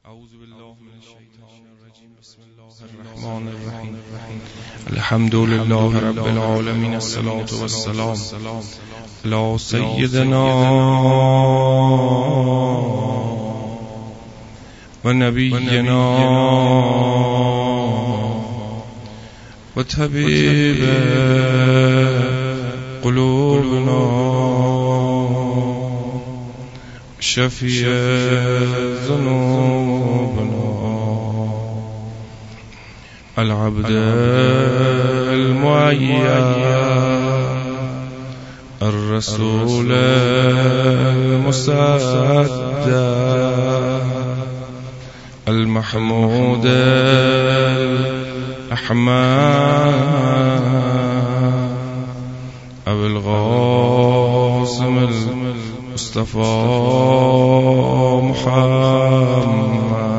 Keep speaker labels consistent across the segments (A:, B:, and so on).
A: اعوذ بالله من الشیطان الرجیم. بسم الله الرحمن الرحیم. الحمد لله رب العالمین. الصلاة والسلام علی سیدنا و نبینا و طبیب قلوبنا شفیع ذنوبنا العبد المعید الرسول المصدق المحمود الأحمد أبو القاسم المصطفى محمد.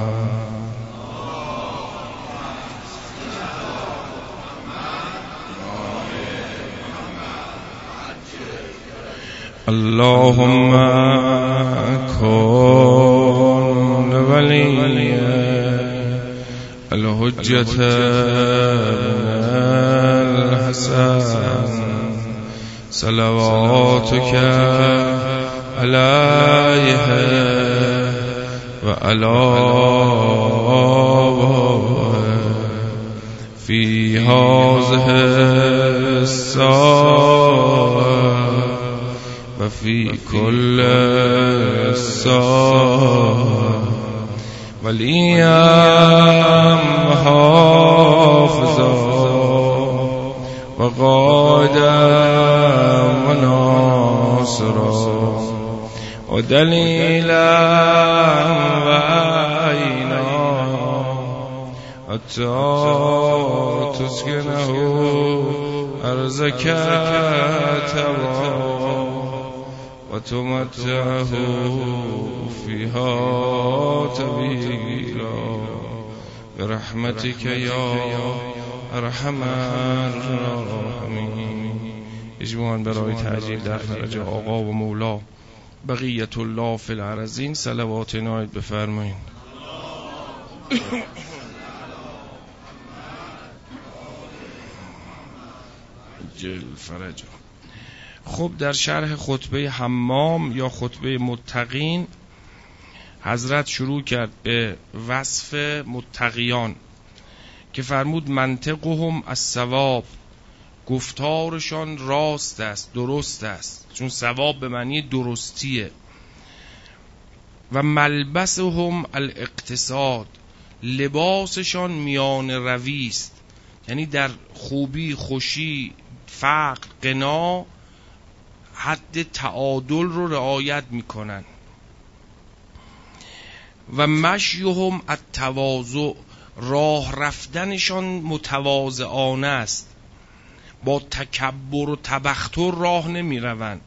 A: اللهم كن ولي الحجة الحسن صلواتك عليه وعلى في هذه الساعة وفي كل الساعة وليا محافظا وقائدا وناصرا ودليلا وعينا حتى تسكنه أرزك تبا وتمتعه فيها طويلا برحمتك يا ارحم الراحمین. اجماعاً برای تعجیل در فرج آقا و مولا بقیت الله فی الارضین صلوات عنایت بفرمایید. جل فرج. خب در شرح خطبه حمام یا خطبه متقین حضرت شروع کرد به وصف متقیان که فرمود منطقهم الصواب، گفتارشان راست است، درست است، چون صواب به معنی درستیه. و ملبسهم الاقتصاد، لباسشان میان روی است، یعنی در خوبی، خوشی، فقر، غنا حد تعادل رو رعایت میکنن. و مشیهم التواضع، راه رفتنشان متواضعانه است، با تکبر و تبختر راه نمی روند.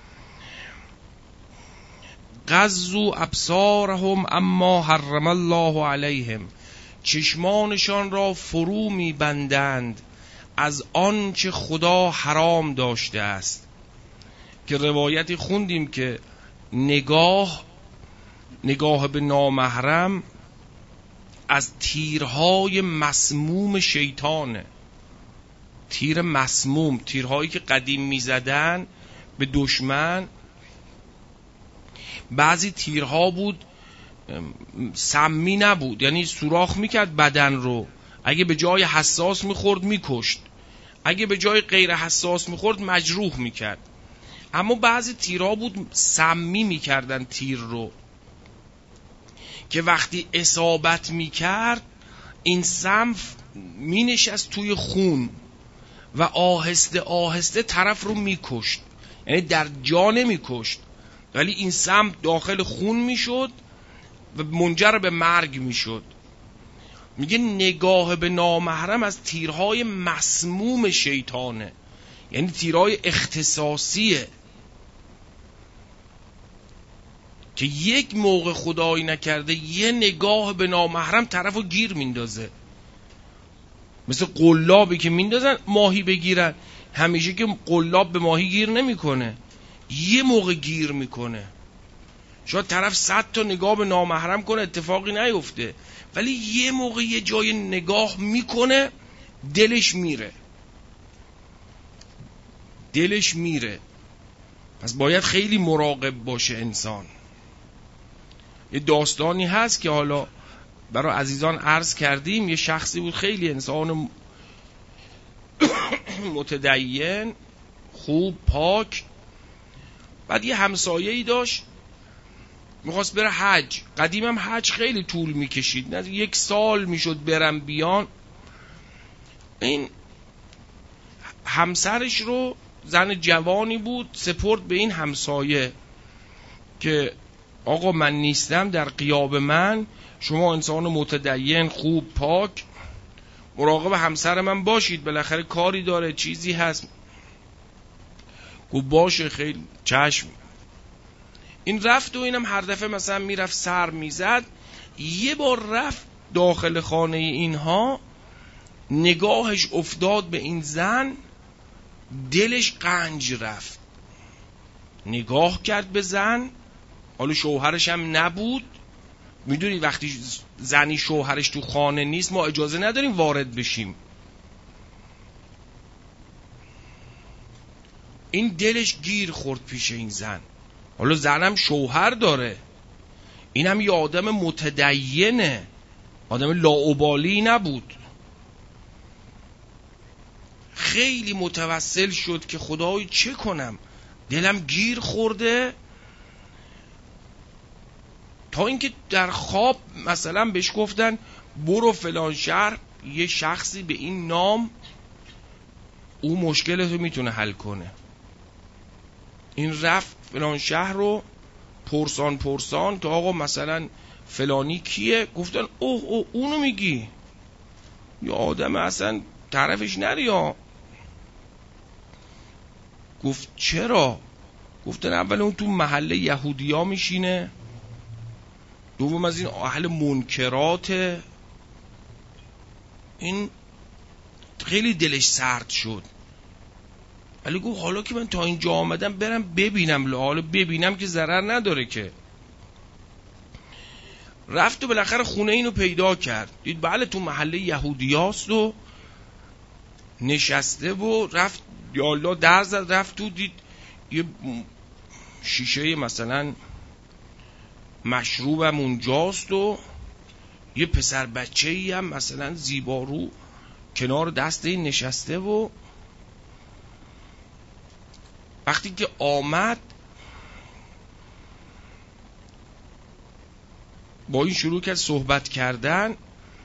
A: غضوا ابصارهم اما حرم الله علیهم، چشمانشان را فرو می بندند از آنچه خدا حرام داشته است. که روایتی خوندیم که نگاه به نامحرم از تیرهای مسموم شیطانه. تیر مسموم، تیرهایی که قدیم میزدن به دشمن، بعضی تیرها بود سمی نبود، یعنی سوراخ میکرد بدن رو، اگه به جای حساس میخورد میکشت، اگه به جای غیر حساس میخورد مجروح میکرد. اما بعضی تیرها بود سمی میکردن تیر رو، که وقتی اصابت میکرد این سم مینشست توی خون و آهسته آهسته طرف رو میکشت، یعنی در جا نمیکشت ولی این سم داخل خون میشد و منجر به مرگ میشد. میگه نگاه به نامحرم از تیرهای مسموم شیطانه، یعنی تیرهای اختصاصیه که یک موقع خدایی نکرده یه نگاه به نامحرم طرفو گیر میندازه. مثل قلابی که میندازن ماهی بگیرن، همیشه که قلاب به ماهی گیر نمیکنه، یه موقع گیر میکنه. شاید طرف 100 تا نگاه به نامحرم کنه اتفاقی نیفته، ولی یه موقع یه جای نگاه میکنه دلش میره. پس باید خیلی مراقب باشه انسان. یه داستانی هست که حالا برای عزیزان عرض کردیم. یه شخصی بود خیلی انسان متدین، خوب، پاک. بعد یه همسایه‌ای داشت میخواست بره حج. قدیم هم حج خیلی طول میکشید، نه 1 سال میشد برم بیان. این همسرش رو، زن جوانی بود، سپرد به این همسایه که آقا من نیستم، در غیاب من شما انسان متدین، خوب، پاک، مراقب همسر من باشید، بالاخره کاری داره، چیزی هست. گفت باشه، خیلی چشم. این رفت و اینم هر دفعه مثلا میرفت سر میزد. یه بار رفت داخل خانه اینها، نگاهش افتاد به این زن، دلش قنج رفت. نگاه کرد به زن، حالا شوهرش هم نبود. میدونی وقتی زنی شوهرش تو خانه نیست ما اجازه نداریم وارد بشیم. این دلش گیر خورد پیش این زن. حالا زنم شوهر داره، اینم یه آدم متدینه، آدم لاابالی نبود. خیلی متوسل شد که خدای چه کنم، دلم گیر خورده. تا اینکه در خواب مثلا بهش گفتن برو فلان شهر، یه شخصی به این نام او مشکلتو میتونه حل کنه. این رفت فلان شهر رو پرسان که آقا مثلا فلانی کیه؟ گفتن اوه اونو میگی؟ یا آدم اصلا طرفش نری ها. گفت چرا؟ گفتن اول اون تو محله یهودیا میشینه، دوم از این اهل منکرات. این خیلی دلش سرد شد، ولی گفت حالا که من تا اینجا آمدم برم ببینم، حالا ببینم که ضرر نداره که. رفت و بالاخره خونه اینو پیدا کرد، دید بله تو محله یهودیاست و نشسته و رفت یالا در زد، رفت تو دید یه شیشه مثلا مشروبم اونجاست و یه پسر بچه‌ای هم مثلا زیبارو کنار دست این نشسته. و وقتی که آمد با این شروع کرد صحبت کردن،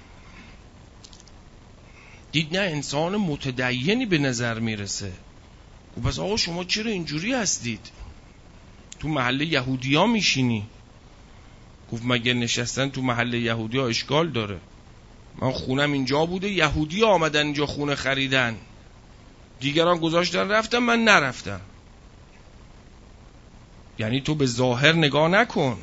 A: دید نه انسان متدینی به نظر میرسه. و پس آقا شما چرا اینجوری هستید؟ تو محله یهودیا میشینی؟ گفت مگه نشستن تو محله یهودیا اشکال داره؟ من خونم اینجا بوده، یهودی آمدن اینجا خونه خریدن، دیگران گذاشتن رفتن، من نرفتم. یعنی تو به ظاهر نگاه نکن.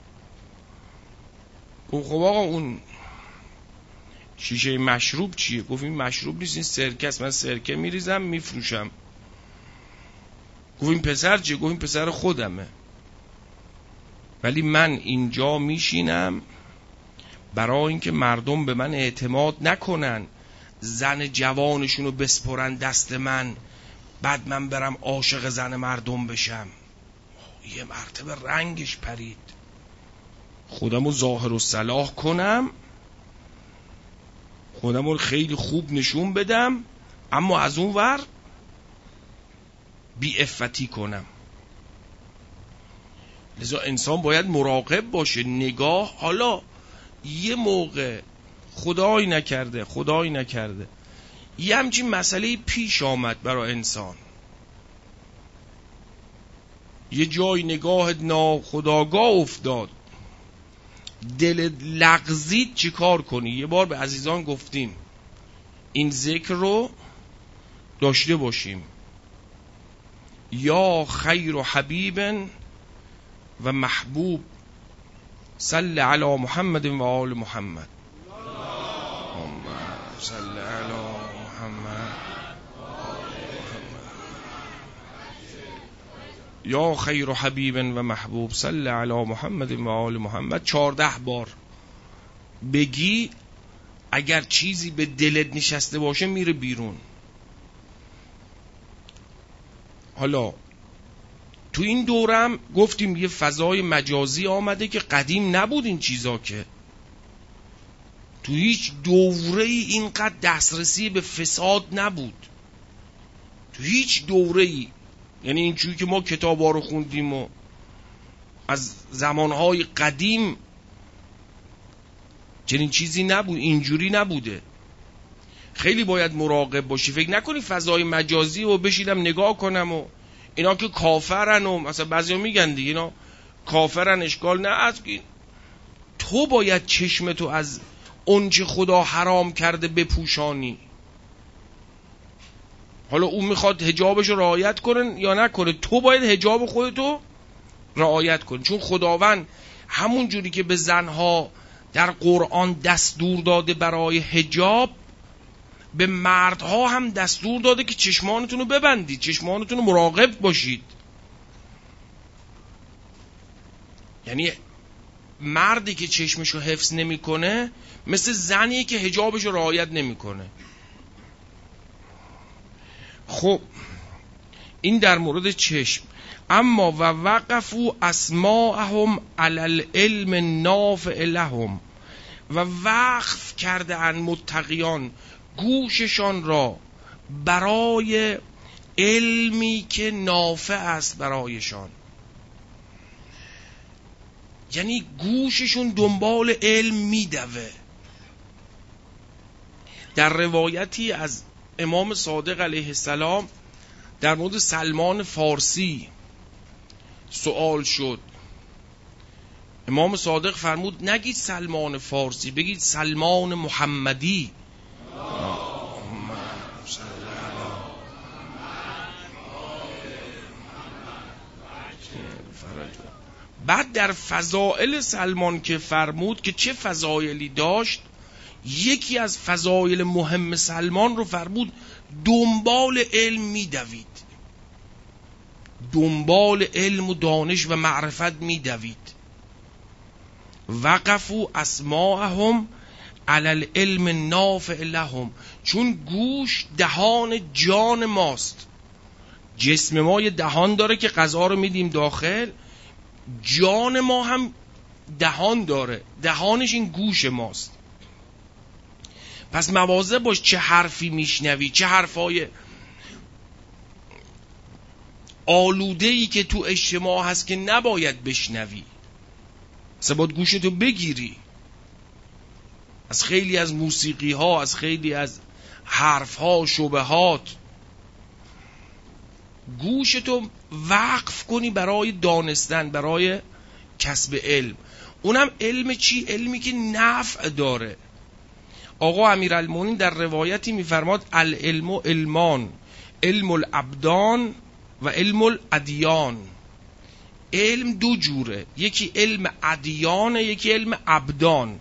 A: گفت خب آقا اون شیشه مشروب چیه؟ گفت این مشروب نیست، این سرکه است، من سرکه میریزم میفروشم. گفت این پسر چیه؟ گفت این پسر خودمه، ولی من اینجا میشینم برای اینکه مردم به من اعتماد نکنن، زن جوانشونو بسپرن دست من، بعد من برم عاشق زن مردم بشم. یه مرتبه رنگش پرید. خودمو ظاهر و صلاح کنم، خودمو خیلی خوب نشون بدم، اما از اون ور بی عفتی کنم. لذا انسان باید مراقب باشه. نگاه، حالا یه موقع خدای نکرده یه همچین مسئله پیش آمد برای انسان، یه جای نگاهت ناخودآگاه افتاد، دل لغزید، چی کار کنی؟ یه بار به عزیزان گفتیم این ذکر رو داشته باشیم: یا خیر حبیب و محبوب صل علی محمد و آل محمد. صل علی محمد. یا خیر حبیب و محبوب صلی علی محمد و آل محمد 14 بار بگی، اگر چیزی به دلت نشسته باشه میره بیرون. حالا تو این دورم گفتیم یه فضای مجازی آمده که قدیم نبود این چیزا، که تو هیچ دوره‌ای اینقدر دسترسی به فساد نبود، تو هیچ دوره‌ای. یعنی اینجوری که ما کتابا رو خوندیم و از زمانهای قدیم چنین چیزی نبود، اینجوری نبوده. خیلی باید مراقب باشی. فکر نکنی فضای مجازی و بشیدم نگاه کنم و اینا که کافرن و مثلا بعضیا میگن دیگه اینا کافرن، اشکال نه. از تو باید چشمتو از اونچه خدا حرام کرده بپوشانی. حالا اون میخواد حجابشو رعایت کنه یا نکنه، تو باید حجاب خودتو رعایت کنی. چون خداوند همون جوری که به زنها در قرآن دستور داده برای حجاب، به مردها هم دستور داده که چشمانتون رو ببندید، چشمانتون رو مراقب باشید. یعنی مردی که چشمشو حفظ نمیکنه مثل زنی که حجابشو رعایت نمیکنه. خب این در مورد چشم. اما و وقفوا اسماءهم علی العلم النافع لهم، و وقف کرده ان متقیان گوششان را برای علمی که نافع است برایشان. یعنی گوششون دنبال علم میدوه. در روایتی از امام صادق علیه السلام در مورد سلمان فارسی سوال شد. امام صادق فرمود نگید سلمان فارسی، بگید سلمان محمدی. بعد در فضائل سلمان که فرمود که چه فضایلی داشت، یکی از فضایل مهم سلمان رو فرمود دنبال علم میدوید، دنبال علم و دانش و معرفت میدوید. وقفوا اسماءهم علی العلم النافع لهم، چون گوش دهان جان ماست. جسم ما یه دهان داره که غذا رو میدیم داخل، جان ما هم دهان داره، دهانش این گوش ماست. پس مواظب باش چه حرفی میشنوی، چه حرفای آلوده‌ای که تو اجتماع هست که نباید بشنوی. باید گوشتو بگیری از خیلی از موسیقی ها، از خیلی از حرف ها، شبهات. گوشتو وقف کنی برای دانستن، برای کسب علم. اونم علم چی؟ علمی که نفع داره. آقا امیرالمومنین در روایتی میفرماد العلم علمان، علم الابدان و علم الادیان. علم دو جوره، یکی علم ادیانه، یکی علم ابدان.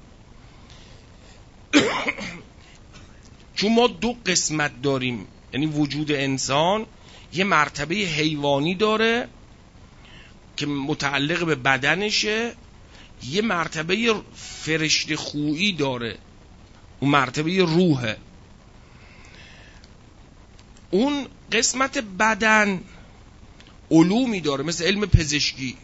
A: چون ما دو قسمت داریم، یعنی وجود انسان یه مرتبه حیوانی داره که متعلق به بدنشه، یه مرتبه فرشته خویی داره، اون مرتبه روحه. اون قسمت بدن علومی داره، مثل علم پزشکی.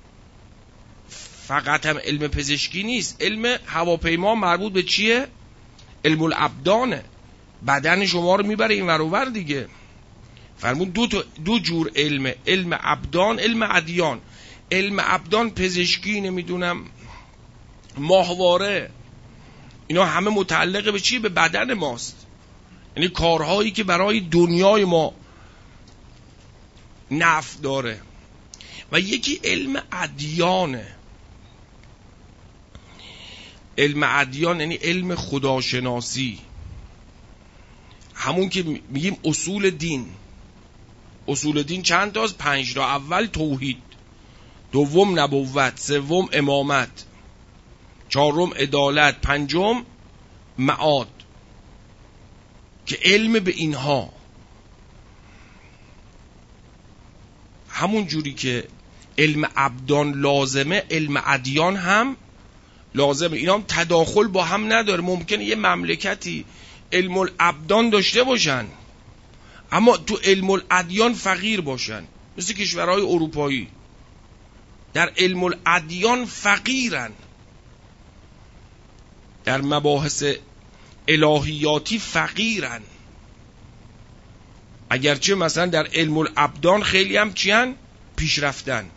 A: فقط هم علم پزشکی نیست، علم هواپیما مربوط به چیه؟ علم الابدانه، بدن شما رو میبره این ور و ور دیگه. فرمود دو جور علم، علم ابدان، علم ادیان. علم ابدان پزشکی، نمیدونم ماهواره، اینا همه متعلق به چیه؟ به بدن ماست. یعنی کارهایی که برای دنیای ما نفع داره. و یکی علم ادیانه. علم ادیان یعنی علم خداشناسی، همون که میگیم اصول دین. اصول دین چند تاست؟ 5 تا. اول توحید، دوم نبوت، سوم امامت، چهارم عدالت، پنجم معاد. که علم به اینها همون جوری که علم ابدان لازمه، علم ادیان هم لازمه. اینا هم تداخل با هم نداره. ممکنه یه مملکتی علم الابدان داشته باشن اما تو علم الادیان فقیر باشن، مثل کشورهای اروپایی در علم الادیان فقیرن، در مباحث الهیاتی فقیرن، اگرچه مثلا در علم الابدان خیلی هم چیان پیشرفتن.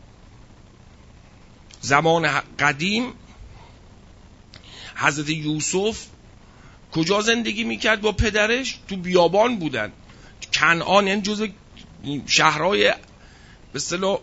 A: زمان قدیم حضرت یوسف کجا زندگی میکرد با پدرش؟ تو بیابان بودن. کنعان یعنی جزء شهرهای به اصطلاح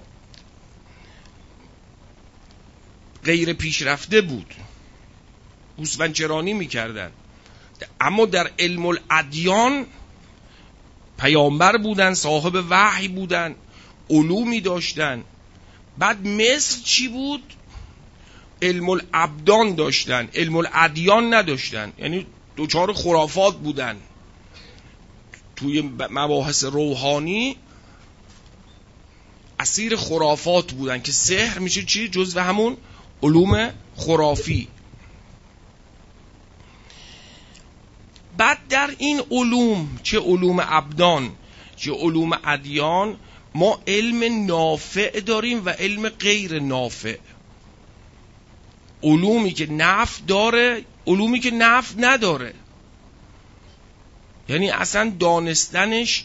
A: غیر پیشرفته بود، گوسفندچرانی میکردن. اما در علم الادیان پیامبر بودن، صاحب وحی بودن، علومی داشتن. بعد مصر چی بود؟ علم الابدان داشتن، علم الادیان نداشتن، یعنی دوچار خرافات بودن. توی مباحث روحانی اسیر خرافات بودن که سحر میشه چی؟ جزو همون علوم خرافی. بعد در این علوم، چه علوم ابدان چه علوم ادیان، ما علم نافع داریم و علم غیر نافع. علومی که نفع داره، علومی که نفع نداره. یعنی اصلا دانستنش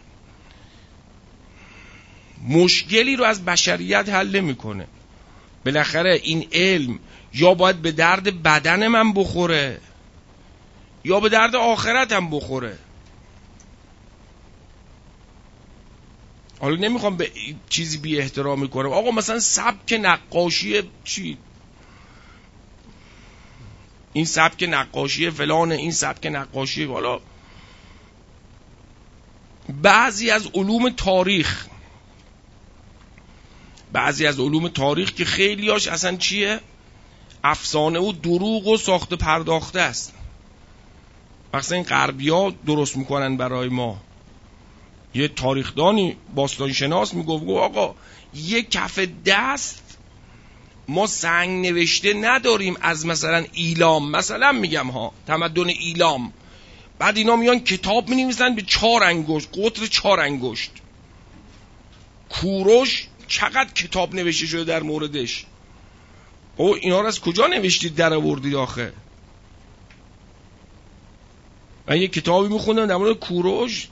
A: مشکلی رو از بشریت حل نمیکنه. بالاخره این علم یا باید به درد بدن من بخوره یا به درد آخرت هم بخوره. حالا نمیخوام به چیزی بی احترامی کنم، آقا مثلا سبک نقاشی چی؟ این سبک نقاشی فلانه، این سبک نقاشی. حالا بعضی از علوم تاریخ که خیلیاش اصلا چیه؟ افسانه و دروغ و ساخته پرداخته است. مثلا این غربی ها درست میکنن برای ما. یه تاریخدانی باستان شناس میگفت آقا یه کف دست ما سنگ نوشته نداریم از مثلا ایلام، مثلا میگم ها، تمدن ایلام. بعد اینا میان کتاب مینویسن به 4 انگشت، قطر 4 انگشت. کوروش چقدر کتاب نوشته شده در موردش. او اینا رو از کجا نوشتید در آوردید آخه؟ من یه کتابی میخوندم در مورد کوروش،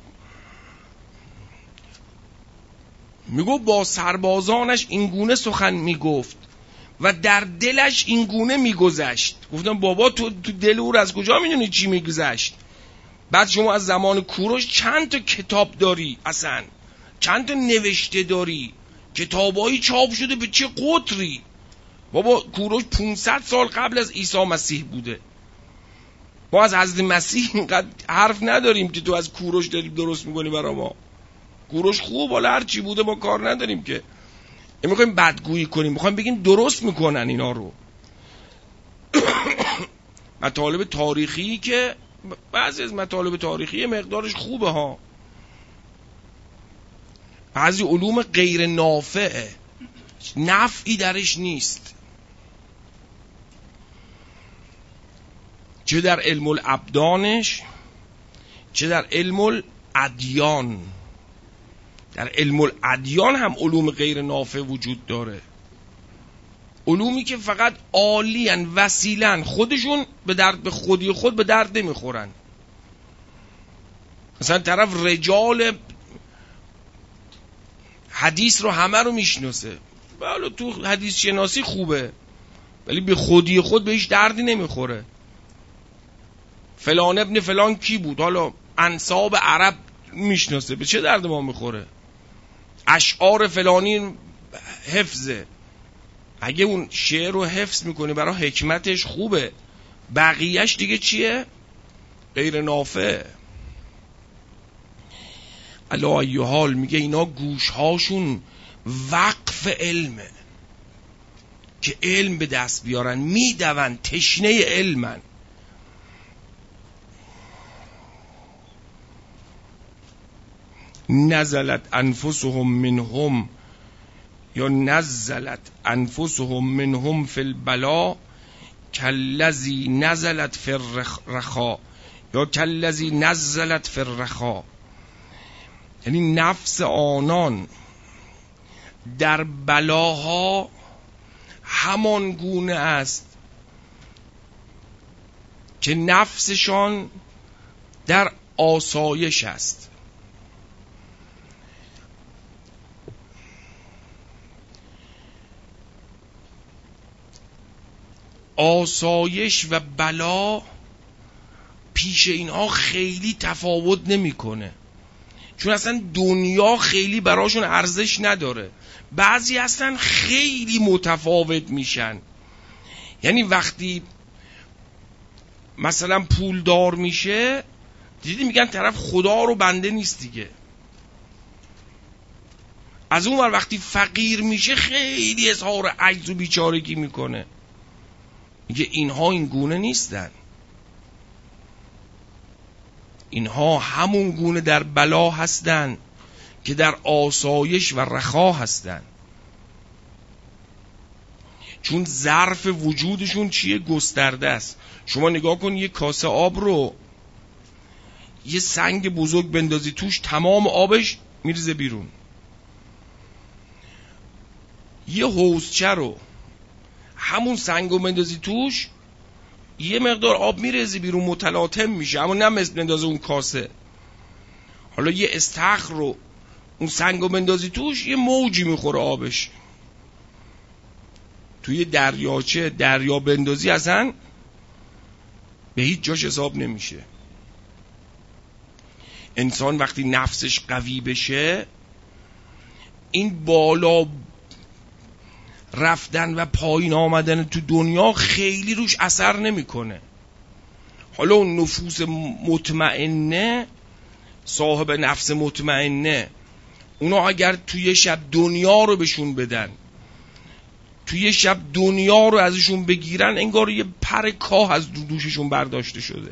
A: میگو با سربازانش اینگونه سخن میگفت و در دلش اینگونه میگذشت. گفتم بابا تو دل او از کجا میدونی چی میگذشت؟ بعد شما از زمان کوروش چند تا کتاب داری، اصلا چند تا نوشته داری، کتابایی چاپ شده به چه قطری؟ بابا کوروش 500 سال قبل از عیسی مسیح بوده. ما از حضرت مسیح اینقدر حرف نداریم که تو از کوروش داریم درست میکنی برای ما. کوروش خوب، حالا هر چی بوده ما کار نداریم که میخوایم بدگویی کنیم، میخوایم بگیم درست میکنن اینا رو. مطالب تاریخی که بعضی از مطالب تاریخی مقدارش خوبه ها، بعضی علوم غیر نافعه، نفعی درش نیست، چه در علم الابدانش چه در علم الادیان. در علم الادیان هم علوم غیر نافع وجود داره، علومی که فقط عالیان، وسیلن، خودشون به خودی خود به درد نمیخورن. مثلا طرف رجال حدیث رو همه رو میشناسه، بله تو حدیث شناسی خوبه ولی به خودی خود به هیچ دردی نمیخوره. فلان ابن فلان کی بود، حالا انساب عرب میشناسه، به چه درد ما میخوره؟ اشعار فلانی حفظه، اگه اون شعر رو حفظ میکنی برای حکمتش خوبه، بقیهش دیگه چیه؟ غیر نافع. علی ای حال میگه اینا گوشهاشون وقف علمه که علم به دست بیارن، میدون تشنه علمن. نزلت انفسهم منهم یا نزلت انفسهم منهم فی البلا کالذی نزلت فی الرخا یا کالذی نزلت فی الرخا. یعنی نفس آنان در بلاها همان گونه است که نفسشان در آسایش است. آسایش و بلا پیش اینها خیلی تفاوت نمیکنه، چون اصلا دنیا خیلی براشون ارزش نداره. بعضی اصلا خیلی متفاوت میشن. یعنی وقتی مثلا پولدار میشه دیدی میگن طرف خدا رو بنده نیست دیگه. از اون ور وقتی فقیر میشه خیلی اظهار عجز و بیچارگی میکنه. میگه اینها این گونه نیستن، اینها همون گونه در بلا هستن که در آسایش و رخا هستن. چون ظرف وجودشون چیه؟ گسترده است. شما نگاه کن یه کاسه آب رو یه سنگ بزرگ بندازی توش، تمام آبش میریزه بیرون. یه حوضچه رو همون سنگو بندازی توش، یه مقدار آب میریزی بیرون، متلاطم میشه، اما نه مثل بندازه اون کاسه. حالا یه استخر رو اون سنگو بندازی توش، یه موجی میخوره آبش. توی دریاچه دریا بندازی اصلا به هیچ جاش حساب نمیشه. انسان وقتی نفسش قوی بشه، این بالا رفتن و پایین آمدن تو دنیا خیلی روش اثر نمیکنه. حالا اون نفوس مطمئنه، صاحب نفس مطمئنه، اونا اگر توی شب دنیا رو بهشون بدن، توی شب دنیا رو ازشون بگیرن، انگار یه پر کاه از دوششون برداشته شده.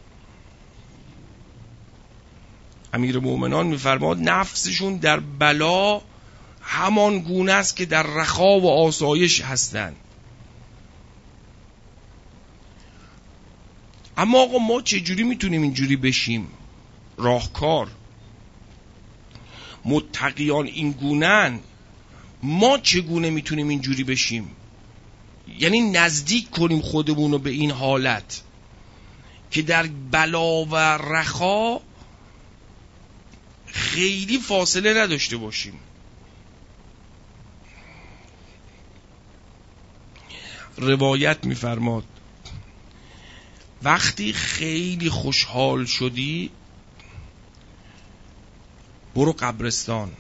A: امیر مومنان میفرماد نفسشون در بلا همان گونه است که در رخا و آسایش هستند. اما آقا ما چجوری میتونیم اینجوری بشیم؟ راهکار متقیان این گونن، ما چگونه میتونیم اینجوری بشیم؟ یعنی نزدیک کنیم خودمونو به این حالت که در بلا و رخا خیلی فاصله نداشته باشیم. روایت میفرماد وقتی خیلی خوشحال شدی برو قبرستان،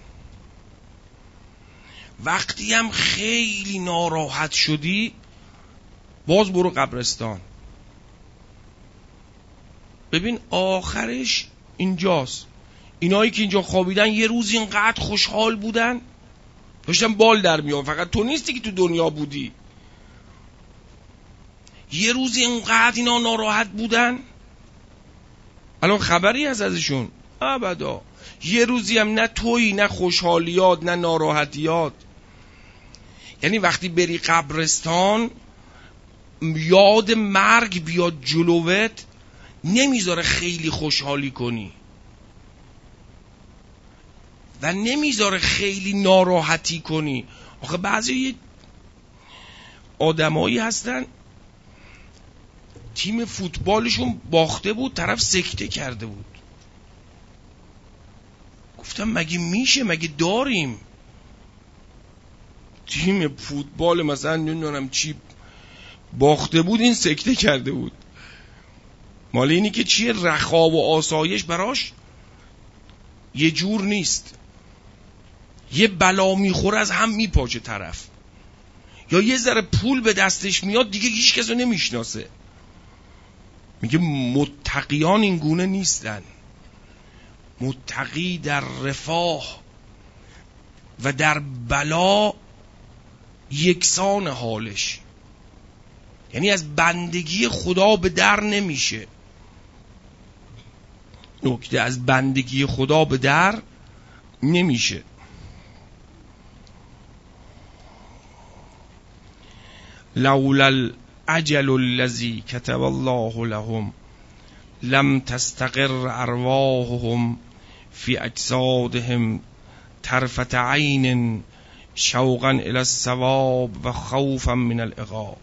A: وقتی هم خیلی ناراحت شدی باز برو قبرستان. ببین آخرش اینجاست. اینایی که اینجا خوابیدن یه روز اینقدر خوشحال بودن داشتن بال در میان، فقط تو نیستی که تو دنیا بودی. یه روز اینقدر اینا ناراحت بودن، الان خبری از ازشون ابدا. یه روزی هم نه تویی، نه خوشحالیات، نه ناراحتیات. یعنی وقتی بری قبرستان یاد مرگ بیاد جلوت، نمیذاره خیلی خوشحالی کنی و نمیذاره خیلی ناراحتی کنی. آخه بعضی آدمایی هستن تیم فوتبالشون باخته بود، طرف سکته کرده بود. گفتم مگه میشه؟ مگه داریم تیم فوتبال مثلا نمیدونم چی باخته بود این سکته کرده بود؟ مال اینی که چیه؟ رخا و آسایش براش یه جور نیست. یه بلا میخوره از هم میپاچه طرف، یا یه ذره پول به دستش میاد دیگه هیچ کس رو نمیشناسه. میگه متقیان این گونه نیستن. متقی در رفاه و در بلا یکسان حالش، یعنی از بندگی خدا به در نمیشه. نکته از بندگی خدا به در نمیشه. لولا الاجل الذی كتب الله لهم لم تستقر ارواحهم فی اجسادهم طرفة عین شوقا الی الثواب و خوفا من العقاب.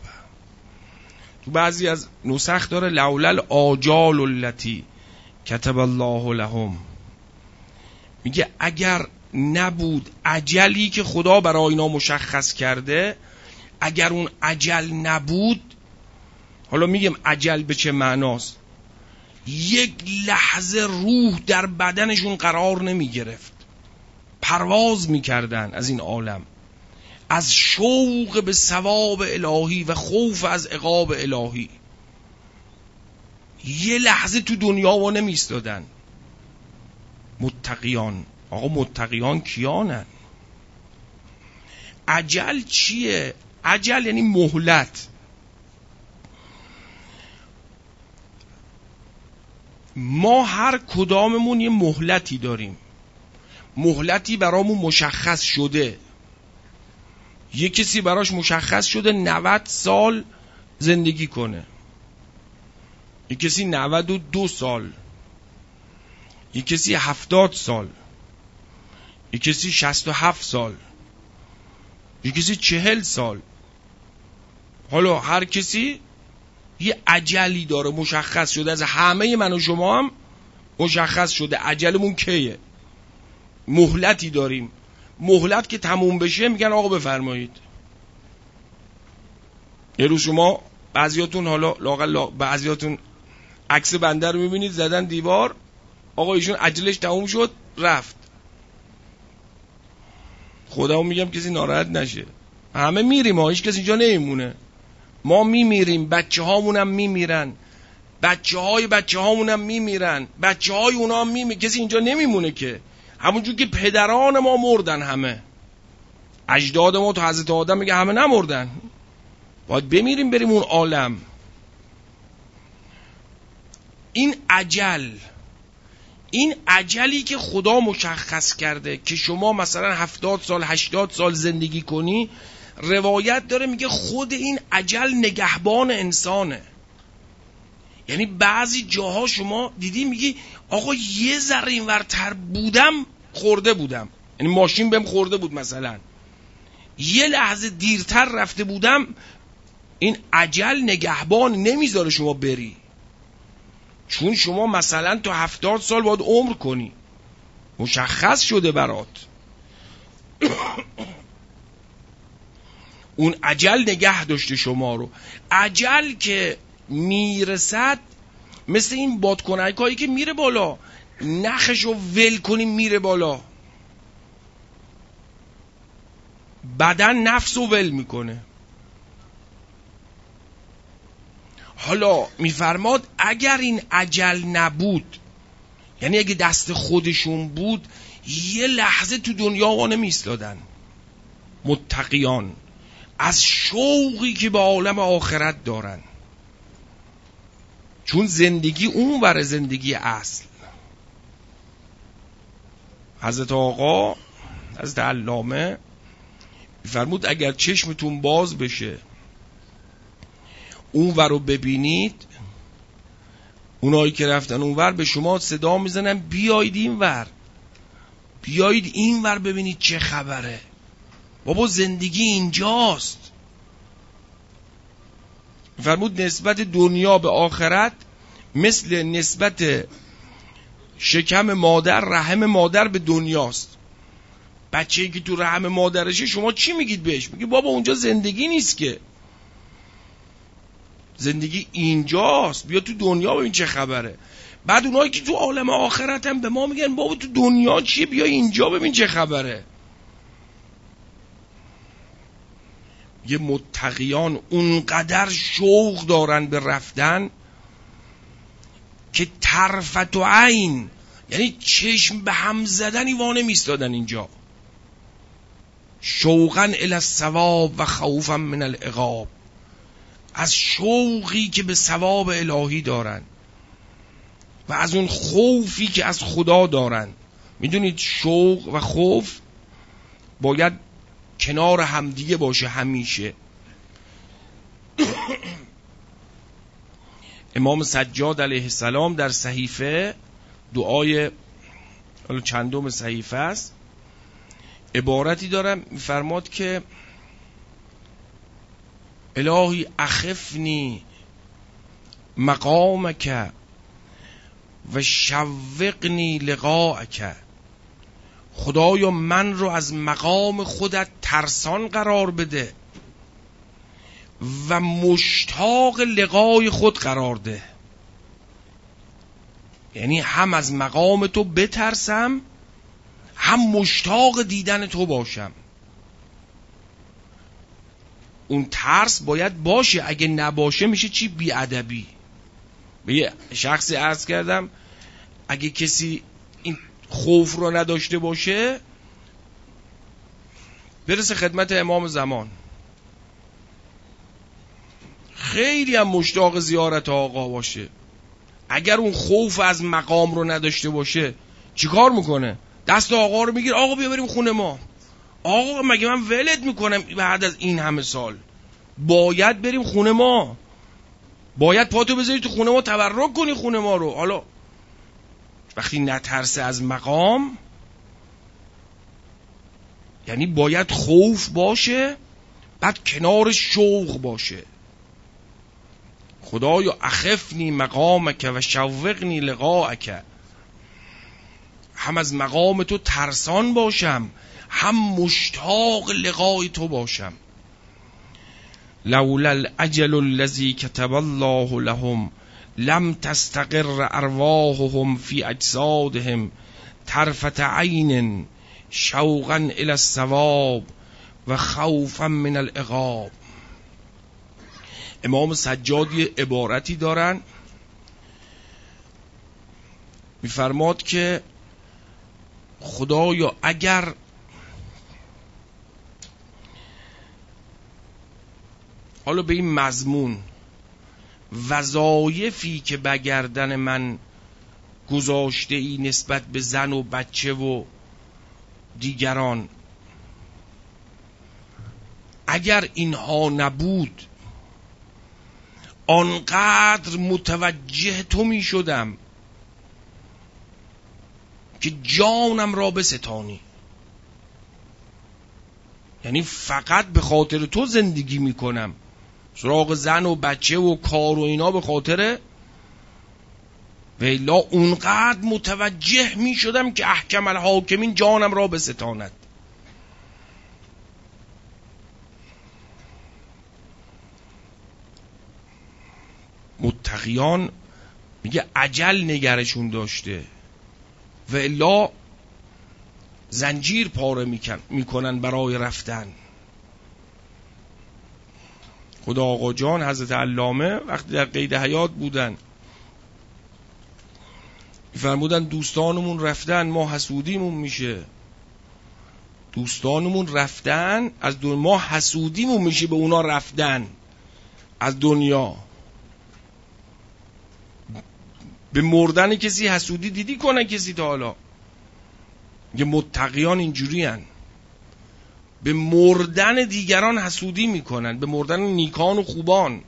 A: تو بعضی از نسخ داره لولا الاجال التي كتب الله لهم، میگه اگر نبود اجلی که خدا برای اینا مشخص کرده، اگر اون اجل نبود، حالا میگم اجل به چه معناست، یک لحظه روح در بدنشون قرار نمی گرفت، پرواز میکردن از این عالم از شوق به ثواب الهی و خوف از عقاب الهی. یه لحظه تو دنیا و نمی ایستادن. متقیان، آقا متقیان کیانن؟ اجل چیه؟ اجل یعنی مهلت. ما هر کداممون یه مهلتی داریم، مهلتی برامون مشخص شده. یه کسی براش مشخص شده 90 سال زندگی کنه، یه کسی 92 سال، یه کسی 70 سال، یه کسی 67 سال، یه کسی 40 سال. حالا هر کسی یه اجلی داره مشخص شده، از همه من و شما هم مشخص شده اجلمون کیه. مهلتی داریم، مهلت که تموم بشه میگن آقا بفرمایید. یه روز شما بعضیاتون، حالا لااقل بعضیاتون عکس بنده رو میبینید زدن دیوار، آقا ایشون اجلش تموم شد رفت. خودمون میگم کسی ناراحت نشه، همه میریم ها، هیچ کسی اینجا نمیمونه. ما میمیریم، بچه هامونم میمیرن، بچه هامونم میمیرن، بچه های اونا هم میمیرن، کسی اینجا نمیمونه که. همونجور که پدران ما مردن، همه اجداد ما تو حضرت آدم میگه همه نمردن، باید بمیریم بریم اون عالم. این اجلی که خدا مشخص کرده که شما مثلا 70 سال 80 سال زندگی کنی، روایت داره میگه خود این اجل نگهبان انسانه. یعنی بعضی جاها شما دیدی میگی آقا یه ذره اینورتر بودم خورده بودم، یعنی ماشین بهم خورده بود، مثلا یه لحظه دیرتر رفته بودم، این اجل نگهبان نمیذاره شما بری، چون شما مثلا تو 70 سال باید عمر کنی، مشخص شده برات. اون اجل نگه داشته شما رو. اجل که میرسد مثل این بادکنکایی که میره بالا، نخشو ول کنیم میره بالا، بدن نفسو ول میکنه. حالا میفرماد اگر این اجل نبود، یعنی اگه دست خودشون بود، یه لحظه تو دنیا وا نمیستادن. متقیان از شوقی که به عالم آخرت دارن، چون زندگی اون ور زندگی اصل. حضرت آقا، حضرت علامه فرمود اگر چشمتون باز بشه اون ور رو ببینید، اونایی که رفتن اون ور به شما صدا میزنن بیایید این ور، بیایید این ور ببینید چه خبره، بابا زندگی اینجاست. فرمود نسبت دنیا به آخرت مثل نسبت شکم مادر، رحم مادر به دنیاست. بچه‌ای که تو رحم مادرشه شما چی میگید بهش؟ میگی بابا اونجا زندگی نیست که، زندگی اینجاست، بیا تو دنیا ببین چه خبره. بعد اونایی که تو عالم آخرت هم به ما میگن بابا تو دنیا چیه، بیا اینجا ببین چه خبره. یه متقیان اونقدر شوق دارن به رفتن که طرفت و عین، یعنی چشم به هم زدنی وانه میستادن اینجا. شوقا الی الثواب و خوفا من العقاب، از شوقی که به ثواب الهی دارن و از اون خوفی که از خدا دارن میدونید شوق و خوف باید کنار همدیگه باشه همیشه. امام سجاد علیه السلام در صحیفه دعای چندم صحیفه است عبارتی دارم، میفرماد که الهی اخفنی مقامک و شوقنی لقاءک. خدایا من رو از مقام خودت ترسان قرار بده و مشتاق لقای خود قرار ده. یعنی هم از مقام تو بترسم، هم مشتاق دیدن تو باشم. اون ترس باید باشه، اگه نباشه میشه چی؟ بیادبی. به یه شخصی عرض کردم اگه کسی این خوف رو نداشته باشه برسه خدمت امام زمان، خیلی هم مشتاق زیارت آقا باشه، اگر اون خوف از مقام رو نداشته باشه چیکار میکنه؟ دست آقا رو میگیر، آقا بیا بریم خونه ما. آقا مگه من ولت میکنم بعد از این همه سال؟ باید بریم خونه ما، باید پاتو بذاری تو خونه ما، تبرک کنی خونه ما رو. حالا وقتی نترسه از مقام، یعنی باید خوف باشه بعد کنار شوق باشه. خدایا اخفنی مقامک و شوقنی لقاءک، هم از مقام تو ترسان باشم، هم مشتاق لقای تو باشم. لولا الاجل الذی کتب الله لهم لم تستقر ارواحهم فی اجسادهم طرفة عین شوقا الی الثواب و خوفا من العقاب. امام سجاد یه عبارتی دارن، میفرماد که خدایا اگر حالا به این مضمون وظایفی که به گردن من گذاشته ای نسبت به زن و بچه و دیگران، اگر اینها نبود آنقدر متوجه تو می شدم که جانم را بستانی. یعنی فقط به خاطر تو زندگی می کنم، سراغ زن و بچه و کار و اینا به خاطر ویلا اونقدر متوجه می شدم که احکم الحاکمین جانم را بستاند. متقیان میگه عجل نگرشون داشته و الا زنجیر پاره میکنن برای رفتن. خدا آقا جان حضرت علامه وقتی در قید حیات بودن فرمودن دوستانمون رفتن ما حسودیمون میشه. دوستانمون رفتن از ما حسودیمون میشه به اونا رفتن از دنیا. به مردن کسی حسودی دیدی کنن کسی تا حالا؟ یه متقیان اینجوری هن. به مردن دیگران حسودی میکنن، به مردن نیکان و خوبان.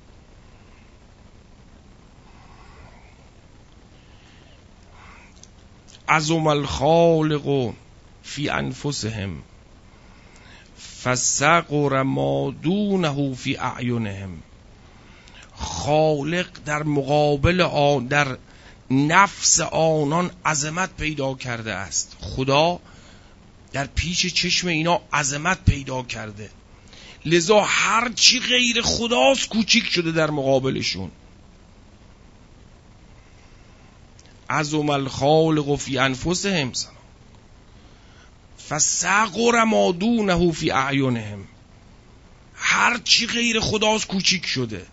A: عظم الخالق فی انفسهم فصغر ما دونه فی اعینهم. خالق در مقابل در نفس آنان عظمت پیدا کرده است. خدا در پیش چشم اینا عظمت پیدا کرده، لذا هر چی غیر خداست کوچیک شده در مقابلشون. عظم الخالق فی انفسهم فصغر ما دونه فی اعینهم. هر چی غیر خداست کوچیک شده.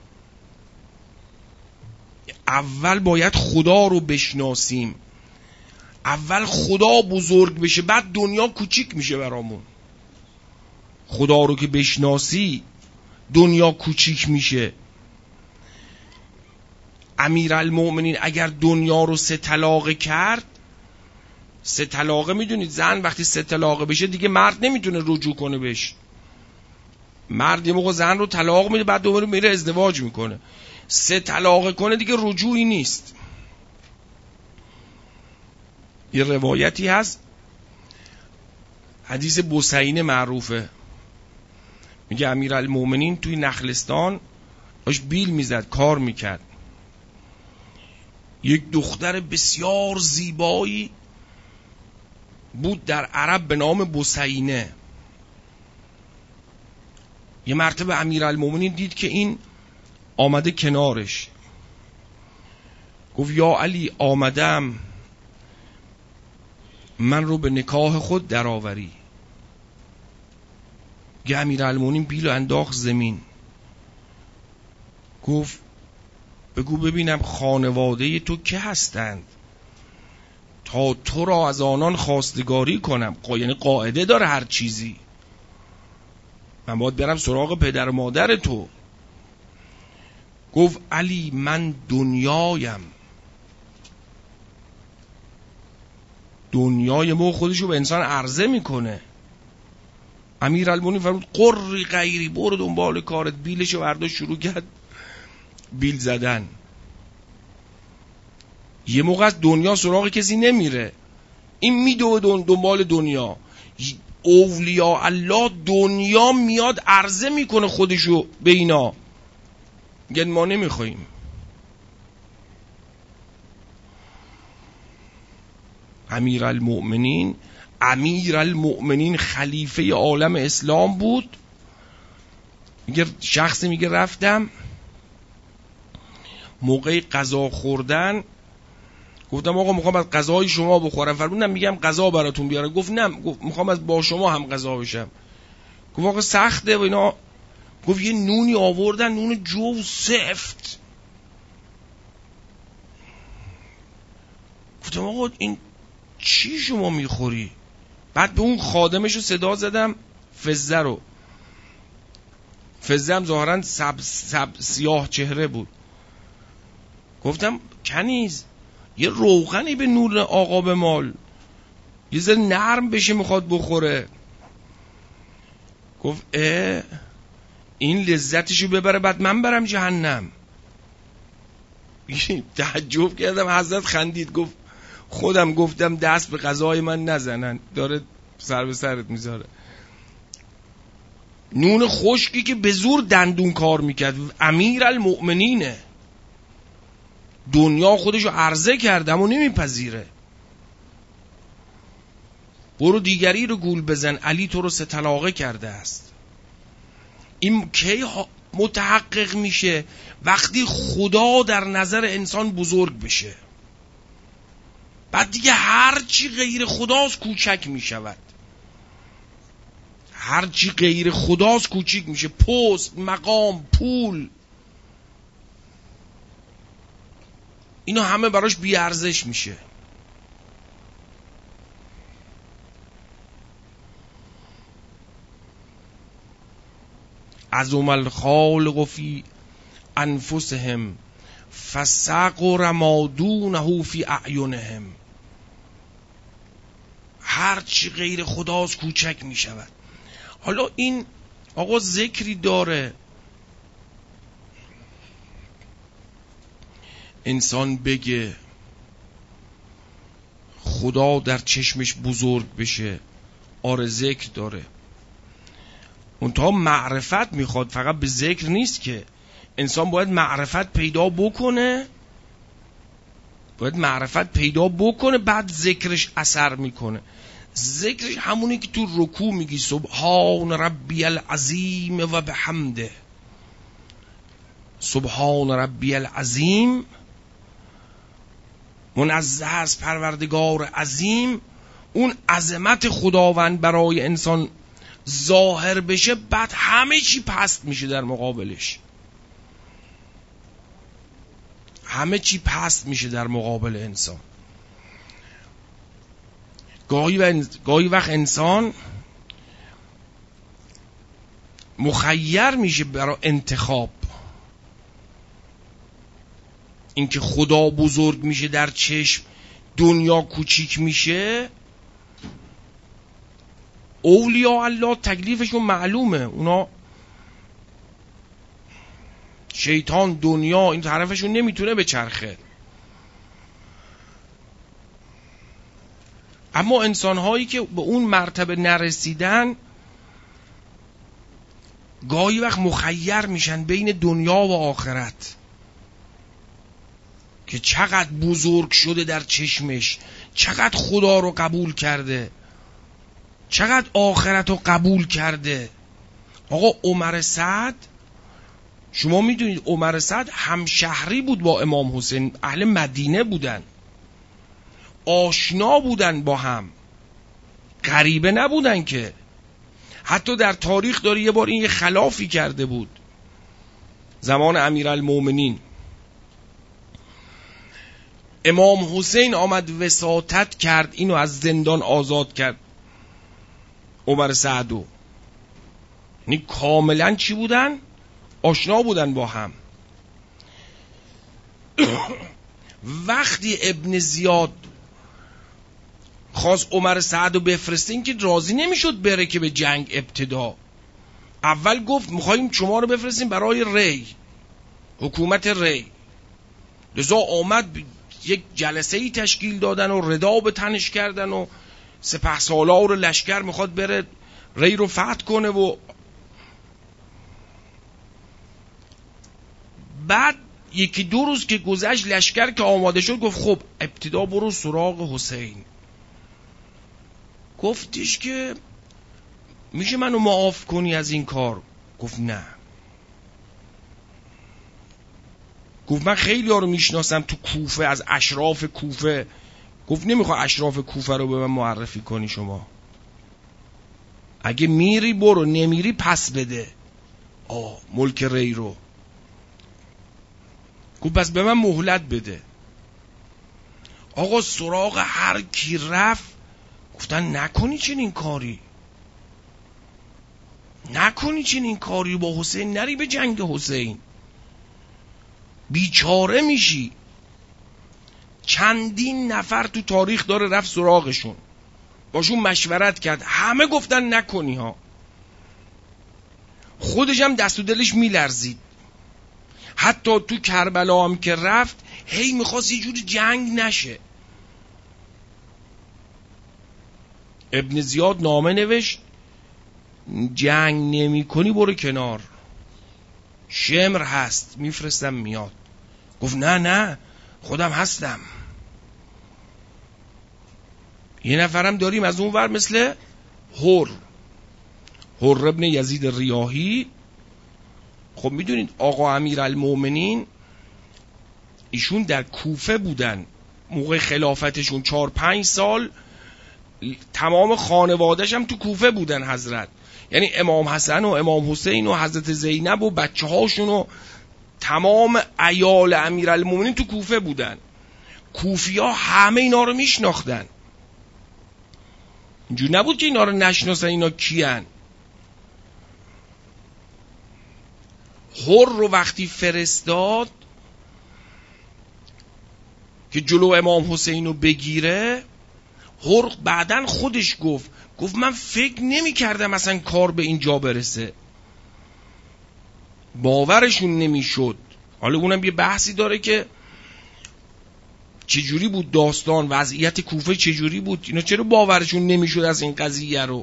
A: اول باید خدا رو بشناسیم، اول خدا بزرگ بشه بعد دنیا کوچیک میشه برامون. خدا رو که بشناسی دنیا کوچیک میشه. امیرالمؤمنین اگر دنیا رو 3 طلاقه کرد 3 طلاقه میدونید زن وقتی 3 طلاقه بشه دیگه مرد نمیتونه رجوع کنه بهش. مرد یه موقع زن رو طلاق میده بعد دوباره میره ازدواج میکنه. 3 طلاقه کنه دیگه رجوعی نیست. یه روایتی هست، حدیث بسینه معروفه، میگه امیرالمومنین توی نخلستان داشت بیل میزد، کار میکرد. یک دختر بسیار زیبایی بود در عرب به نام بسینه. یه مرتبه امیرالمومنین دید که این آمده کنارش، گفت یا علی آمدم من رو به نکاح خود درآوری. امیرالمومنین بیلو انداخت زمین، گفت بگو ببینم خانواده تو که هستند تا تو را از آنان خواستگاری کنم. یعنی قاعده داره هر چیزی، من باید برم سراغ پدر و مادر تو. گفت علی من دنیایم، دنیای ما خودشو به انسان عرضه میکنه. امیرالمومنین فرمود قری غیری، برو دنبال کارت. بیلشو برداشت شروع کرد بیل زدن. یه موقع از دنیا سراغ کسی نمیره، این میدوه دنبال دنیا. اولیاء الله دنیا میاد عرضه میکنه خودشو به اینا، میگن ما نمیخواییم. امیرالمومنین خلیفه عالم اسلام بود. میگه شخصی میگه رفتم موقع غذا خوردن، گفتم آقا میخوام از غذای شما بخورم. فرمودم میگم غذا براتون بیارم. گفت نه، گفت میخوام از با شما هم غذا بشم. گفت آقا سخته و اینا. گفت یه نونی آوردن، نون جو سفت. گفتم آقا این چی شما میخوری؟ بعد به اون خادمش رو صدا زدم، فزه رو. فزه هم ظاهرا سیاه چهره بود. گفتم کنیز یه روغنی به نور آقا به مال، یه ذره نرم بشه میخواد بخوره. گفت این لذتشو ببره بعد من برم جهنم. تعجب کردم. حضرت خندید گفت خودم گفتم دست به غذای من نزنن، داره سر به سرت میذاره. نون خشکی که به زور دندون کار میکرد. امیرالمومنینه، دنیا خودشو عرضه کرده اما نمیپذیره. برو دیگری رو گول بزن، علی تو رو 3 طلاقه کرده است. این کی متحقق میشه؟ وقتی خدا در نظر انسان بزرگ بشه، بعد دیگه هر چی غیر خداست کوچک میشود. هر چی غیر خداست کوچیک میشه. پست، مقام، پول، اینا همه براش بی ارزش میشه. عظم الخالق فی انفسهم فصغر ما دونه فی اعینهم. هر چی غیر خداست کوچک می شود. حالا این آقا ذکری داره انسان بگه خدا در چشمش بزرگ بشه، آره ذکر داره. منتها معرفت میخواد، فقط به ذکر نیست که. انسان باید معرفت پیدا بکنه، بعد ذکرش اثر میکنه. ذکرش همونی که تو رکوع میگی سبحان ربی العظیم و بحمده. سبحان ربی العظیم، منزه از پروردگار عظیم. اون عظمت خداوند برای انسان ظاهر بشه، بعد همه چی پست میشه در مقابلش. همه چی پست میشه در مقابل انسان. گاهی وقت انسان مخیر میشه برای انتخاب. اینکه خدا بزرگ میشه در چشم، دنیا کوچیک میشه، اولیاء الله تکلیفشون معلومه. اونا شیطان دنیا این طرفشون نمیتونه بچرخه. اما انسان‌هایی که به اون مرتبه نرسیدن گاهی وقت مخیر میشن بین دنیا و آخرت، که چقدر بزرگ شده در چشمش، چقدر خدا رو قبول کرده، چقدر آخرت رو قبول کرده. آقا عمر سعد، شما میدونید عمر سعد همشهری بود با امام حسین، اهل مدینه بودن، آشنا بودن با هم، غریبه نبودن که. حتی در تاریخ داره یه بار این یه خلافی کرده بود زمان امیرالمومنین. امام حسین آمد وساطت کرد، اینو از زندان آزاد کرد عمر سعدو. یعنی کاملا چی بودن؟ آشنا بودن با هم. وقتی ابن زیاد خواست عمر سعدو بفرسته، این که راضی نمیشد بره که به جنگ ابتدا. اول گفت میخواییم شما رو بفرستیم برای ری، حکومت ری. لذا آمد یک جلسه ای تشکیل دادن و ردا به تنش کردن و سپهسالار و لشکر میخواد بره ری رو فتح کنه. و بعد یکی دو روز که گذشت، لشکر که آماده شد، گفت خب ابتدا برو سراغ حسین. گفتش که میشه منو معاف کنی از این کار؟ گفت نه. گفت من خیلی ها رو میشناسم تو کوفه، از اشراف کوفه. گفت نمیخوای اشراف کوفه رو به من معرفی کنی شما؟ اگه میری برو، نمیری پس بده ملک ری رو. گفت پس به من مهلت بده. آقا سراغ هر کی رفت گفتن نکنی چنین کاری، نکنی چنین کاری با حسین، نری به جنگ حسین، بیچاره میشی. چندین نفر تو تاریخ داره رفت سراغشون، باشون مشورت کرد، همه گفتن نکنی ها. خودش هم دست و دلش میلرزید. حتی تو کربلا هم که رفت هی میخواست یه جوری جنگ نشه. ابن زیاد نامه نوشت جنگ نمی کنی برو کنار، شمر هست میفرستم میاد. گفت نه خودم هستم. یه نفرم داریم از اون ور مثل حر ابن یزید ریاحی. خب میدونید آقا امیرالمومنین ایشون در کوفه بودن موقع خلافتشون 4-5 سال، تمام خانواده‌اش هم تو کوفه بودن حضرت. یعنی امام حسن و امام حسین و حضرت زینب و بچه هاشون و تمام عیال امیرالمومنین تو کوفه بودن. کوفی ها همه اینا رو میشناختن، اینجور نبود که اینا رو نشناسن اینا کیان. حر رو وقتی فرستاد که جلو امام حسین رو بگیره، حر بعدن خودش گفت من فکر نمی کردم اصلا کار به اینجا برسه، باورشون نمی شد. حالا اونم یه بحثی داره که چجوری بود داستان، وضعیت کوفه چجوری بود، اینا چرا باورشون نمی شد از این قضیه رو.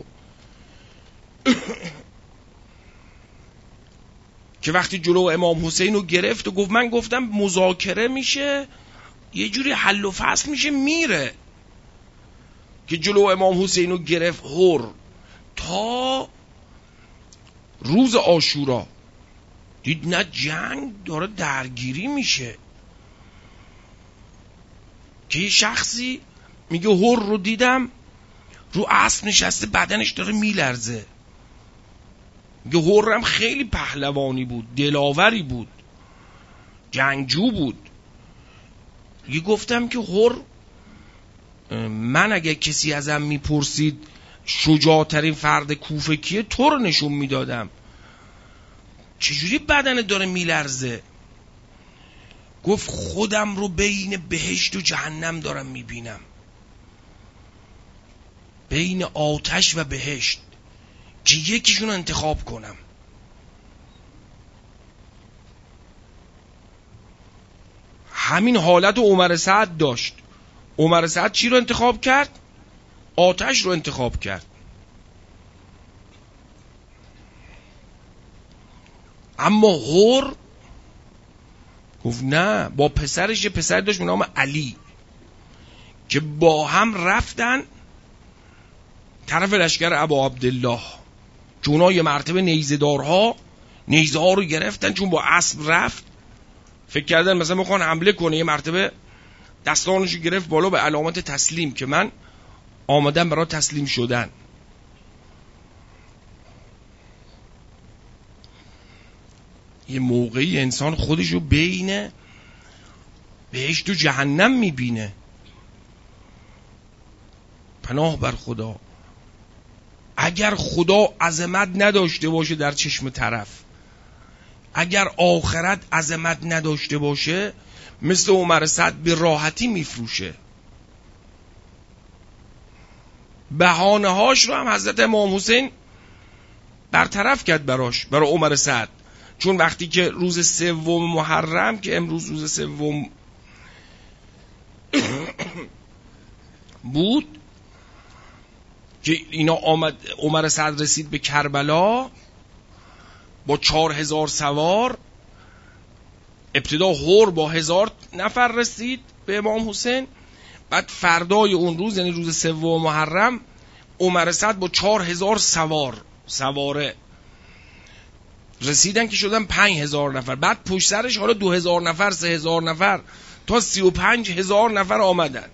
A: که وقتی جلو امام حسین رو گرفت و گفت من گفتم مذاکره میشه، یه جوری حل و فصل میشه میره، که جلو امام حسین رو گرفت حر تا روز عاشورا، دید نه جنگ داره درگیری میشه، که یه شخصی میگه حر رو دیدم رو اسب نشسته بدنش داره میلرزه. میگه حرم خیلی پهلوانی بود، دلاوری بود، جنگجو بود. میگه گفتم که حر، من اگه کسی ازم میپرسید شجاعترین فرد کوفه کیه، تو رو نشون میدادم. چجوری بدن داره میلرزه؟ گفت خودم رو بین بهشت و جهنم دارم میبینم، بین آتش و بهشت، که یکیشون انتخاب کنم. همین حالت عمر سعد داشت. عمر سعد چی رو انتخاب کرد؟ آتش رو انتخاب کرد. اما هور گفت نه، با پسرش، یه پسر داشت به نام علی که با هم رفتن طرف لشکر ابا عبدالله که اونا یه مرتبه نیزه‌دارها نیزه ها رو گرفتن، چون با اسب رفت فکر کردن مثلا میخوان حمله کنه، یه مرتبه دستانشو گرفت بالا به علامت تسلیم که من آمدم برای تسلیم شدن. یه موقعی انسان خودشو بین بهشت و جهنم میبینه. پناه بر خدا. اگر خدا عظمت نداشته باشه در چشم طرف، اگر آخرت عظمت نداشته باشه، مثل عمر سعد به راحتی میفروشه. بهانه هاش رو هم حضرت امام حسین برطرف کرد برای عمر سعد. چون وقتی که روز 3 محرم که امروز روز 3 بود که اینا آمد، عمر سعد رسید به کربلا با 4000 سوار. ابتدا هور با 1000 نفر رسید به امام حسین، بعد فردای اون روز یعنی روز 3 محرم عمر سعد با 4000 سواره رسیدن که شدن 5000 نفر. بعد پشت سرش حالا 2000 نفر 3000 نفر تا 35000 نفر آمدن.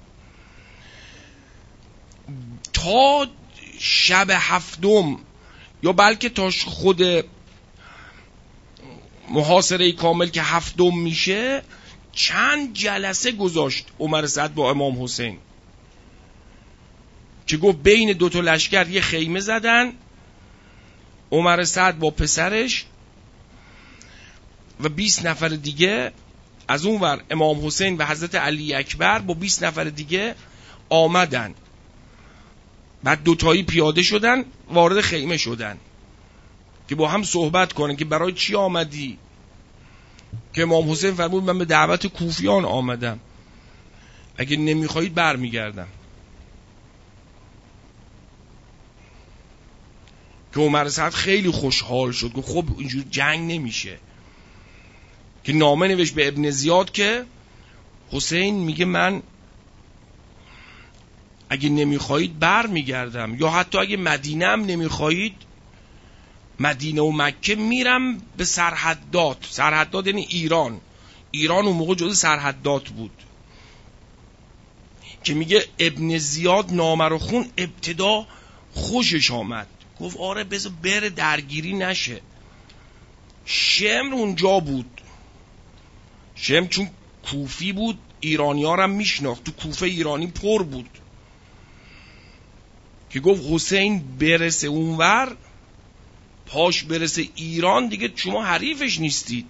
A: تا شب 7 یا بلکه تا خود محاصره کامل که 7 میشه، چند جلسه گذاشت عمر سعد با امام حسین که گفت بین 2 تا لشکر یه خیمه زدن، عمر سعد با پسرش و 20 نفر دیگه از اون ور، امام حسین و حضرت علی اکبر با 20 نفر دیگه آمدن. بعد 2 تایی پیاده شدن وارد خیمه شدن که با هم صحبت کنن که برای چی آمدی؟ که امام حسین فرمود من به دعوت کوفیان آمدم، اگه نمیخواهید برمیگردم. که عمر سعد خیلی خوشحال شد، گفت خب اینجور جنگ نمیشه. که نامه نوشت به ابن زیاد که حسین میگه من اگه نمیخواهید برمیگردم، یا حتی اگه مدینه هم نمیخواهید، مدینه و مکه میرم به سرحدات یعنی ایران اون موقع جز سرحدات بود. که میگه ابن زیاد نامه رو خون، ابتدا خوشش آمد، گفت آره بذار بره درگیری نشه. شمر اونجا بود، شمر چون کوفی بود ایرانی ها رو هم میشناخت، تو کوفه ایرانی پر بود. که گفت حسین برسه اونور، پاش برسه ایران، دیگه شما حریفش نیستید.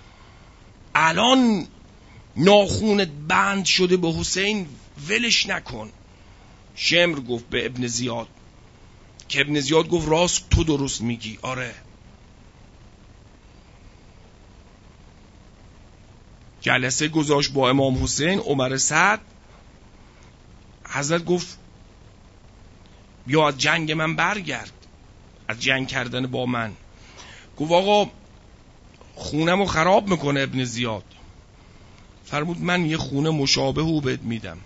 A: الان ناخونت بند شده به حسین، ولش نکن. شمر گفت به ابن زیاد، که ابن زیاد گفت راست تو درست میگی، آره. جلسه گذاشت با امام حسین، عمر سعد. حضرت گفت بیا از جنگ من برگرد، از جنگ کردن با من. گفت آقا خونمو خراب میکنه ابن زیاد. فرمود من یه خونه مشابه او بهت میدم.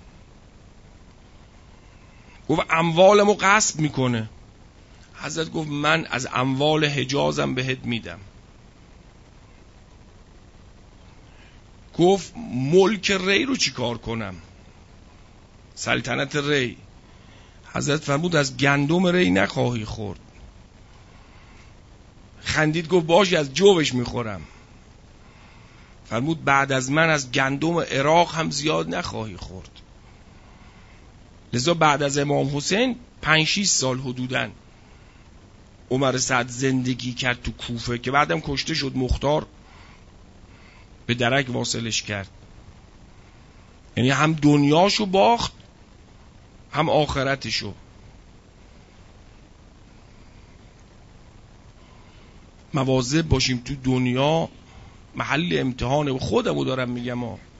A: گفت اموالمو غصب میکنه. حضرت گفت من از اموال حجازم بهت میدم. گفت ملک ری رو چی کار کنم؟ سلطنت ری. حضرت فرمود از گندم ری نخواهی خورد. خندید گفت باش از جوش میخورم. فرمود بعد از من از گندم عراق هم زیاد نخواهی خورد. لذا بعد از امام حسین 5-6 سال حدوداً عمر سعد زندگی کرد تو کوفه، که بعدم کشته شد. مختار به درک واصلش کرد. یعنی هم دنیاشو باخت هم آخرتشو. مواظب باشیم تو دنیا محل امتحانه. خودمو دارم میگم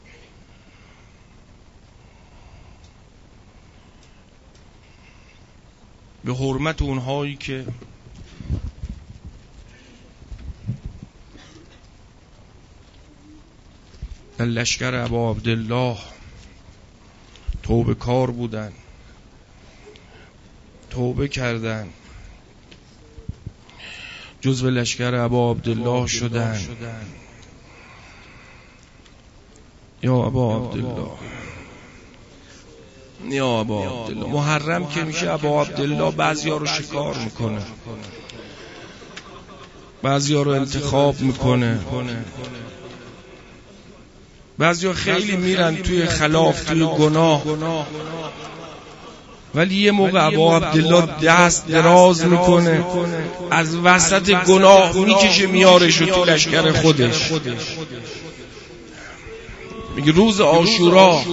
A: به حرمت اونهایی که در لشکر ابا عبدالله توبه کار بودن، توبه کردن، جزو لشکر ابا عبدالله شدن. یا ابا عبدالله، یا ابا عبدالله. محرم که میشه ابا عبدالله بعضیا رو شکار میکنه، بعضیا رو انتخاب میکنه، بعضیا خیلی میرن توی خلاف، توی گناه، ولی یه موقع ابا عبدالله دست دراز میکنه، از وسط گناه میکشه میارشو تو لشکر خودش. میگه روز عاشورا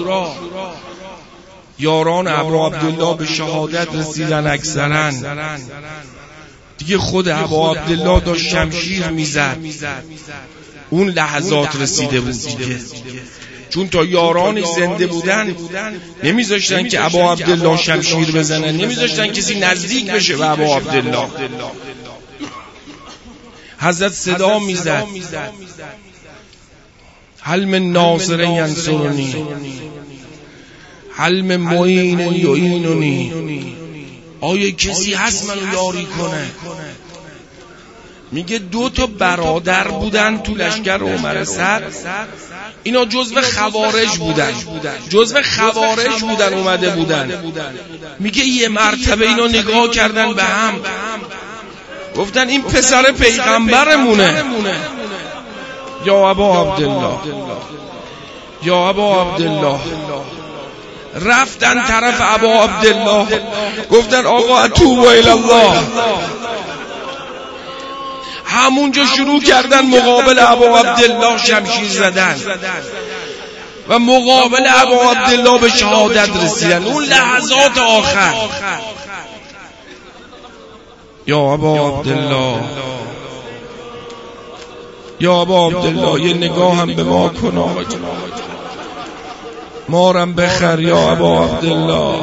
A: یاران ابا عبدالله به شهادت رسیدن اکثرا. دیگه خود ابا عبدالله داشت شمشیر میزد، اون لحظات رسیده بود دیگه. چون تا یارانش زنده بودن نمیذاشتن که ابا عبدالله شمشیر بزنن، نمیذاشتن کسی نزدیک بشه به ابا عبدالله. حضرت صدا میزد هل من ناصر ینصرنی، هل من معین یعیننی، آیا کسی هست منو یاری کنه؟ میگه 2 برادر بودن تو لشکر عمر سعد، اینا جزو خوارج بودن، جزو خوارج بودن، اومده بودن. میگه یه مرتبه اینا نگاه کردن به هم، گفتن این پسر پیغمبرمونه. یا ابا عبدالله، یا ابا عبدالله. رفتن طرف ابا عبدالله، گفتن آقا اتوب الی الله. همونجا شروع کردن مقابل ابا عبدالله شمشیر زدن و مقابل ابا عبدالله به شهادت رسیدن. اون لحظات آخر. یا ابا عبدالله، یا ابا عبدالله، یه نگاه هم به ما کن آقا، مارم بخر یا ابا عبدالله.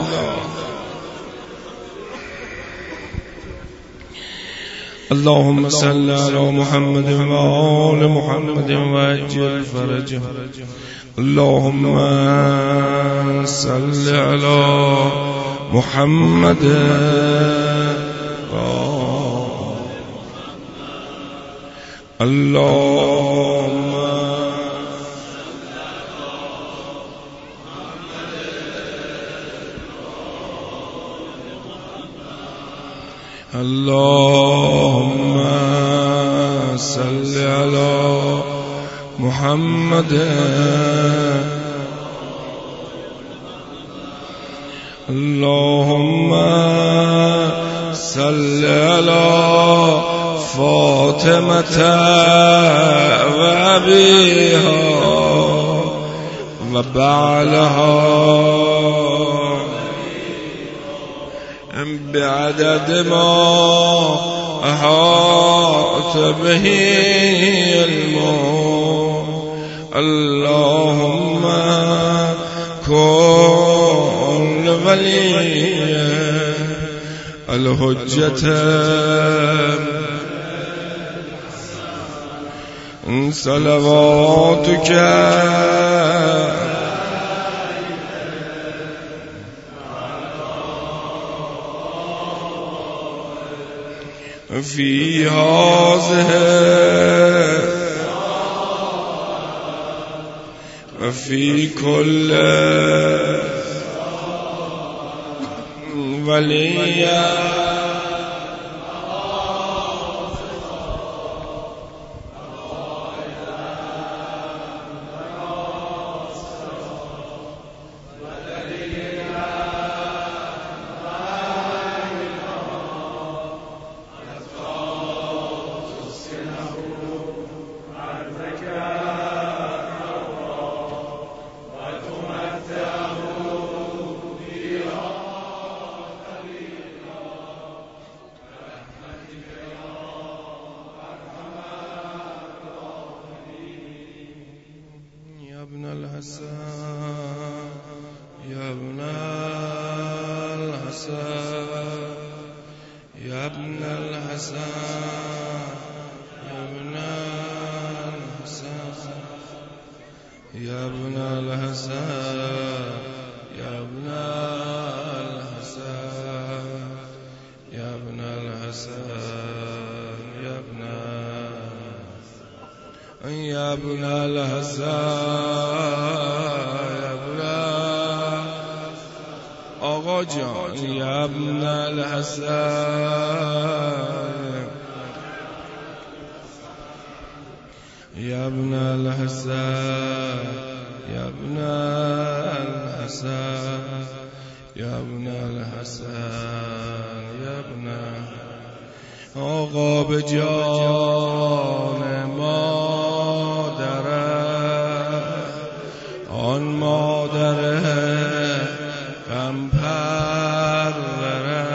A: اللهم صل على محمد و آل محمد و عجل فرجه. اللهم صل على محمد اللهم اللهم صل على محمد اللهم صل على فاطمة و أبيها و بعلها بعدد ما أحاط به علمه. اللهم كن ولي الحجة صلواتك في هذه وفي كل ولي يا ابن الحسن يا ابن الحسن يا ابن الحسن يا ابن الحسن يا ابن الحسن يا ابن يا ابن الحسن آقا جان يا ابن الحسن يا ابن الحسن يا ابن الحسن يا ابن الحسن يا ابن آقا به جان مادره آن مادره غم پروره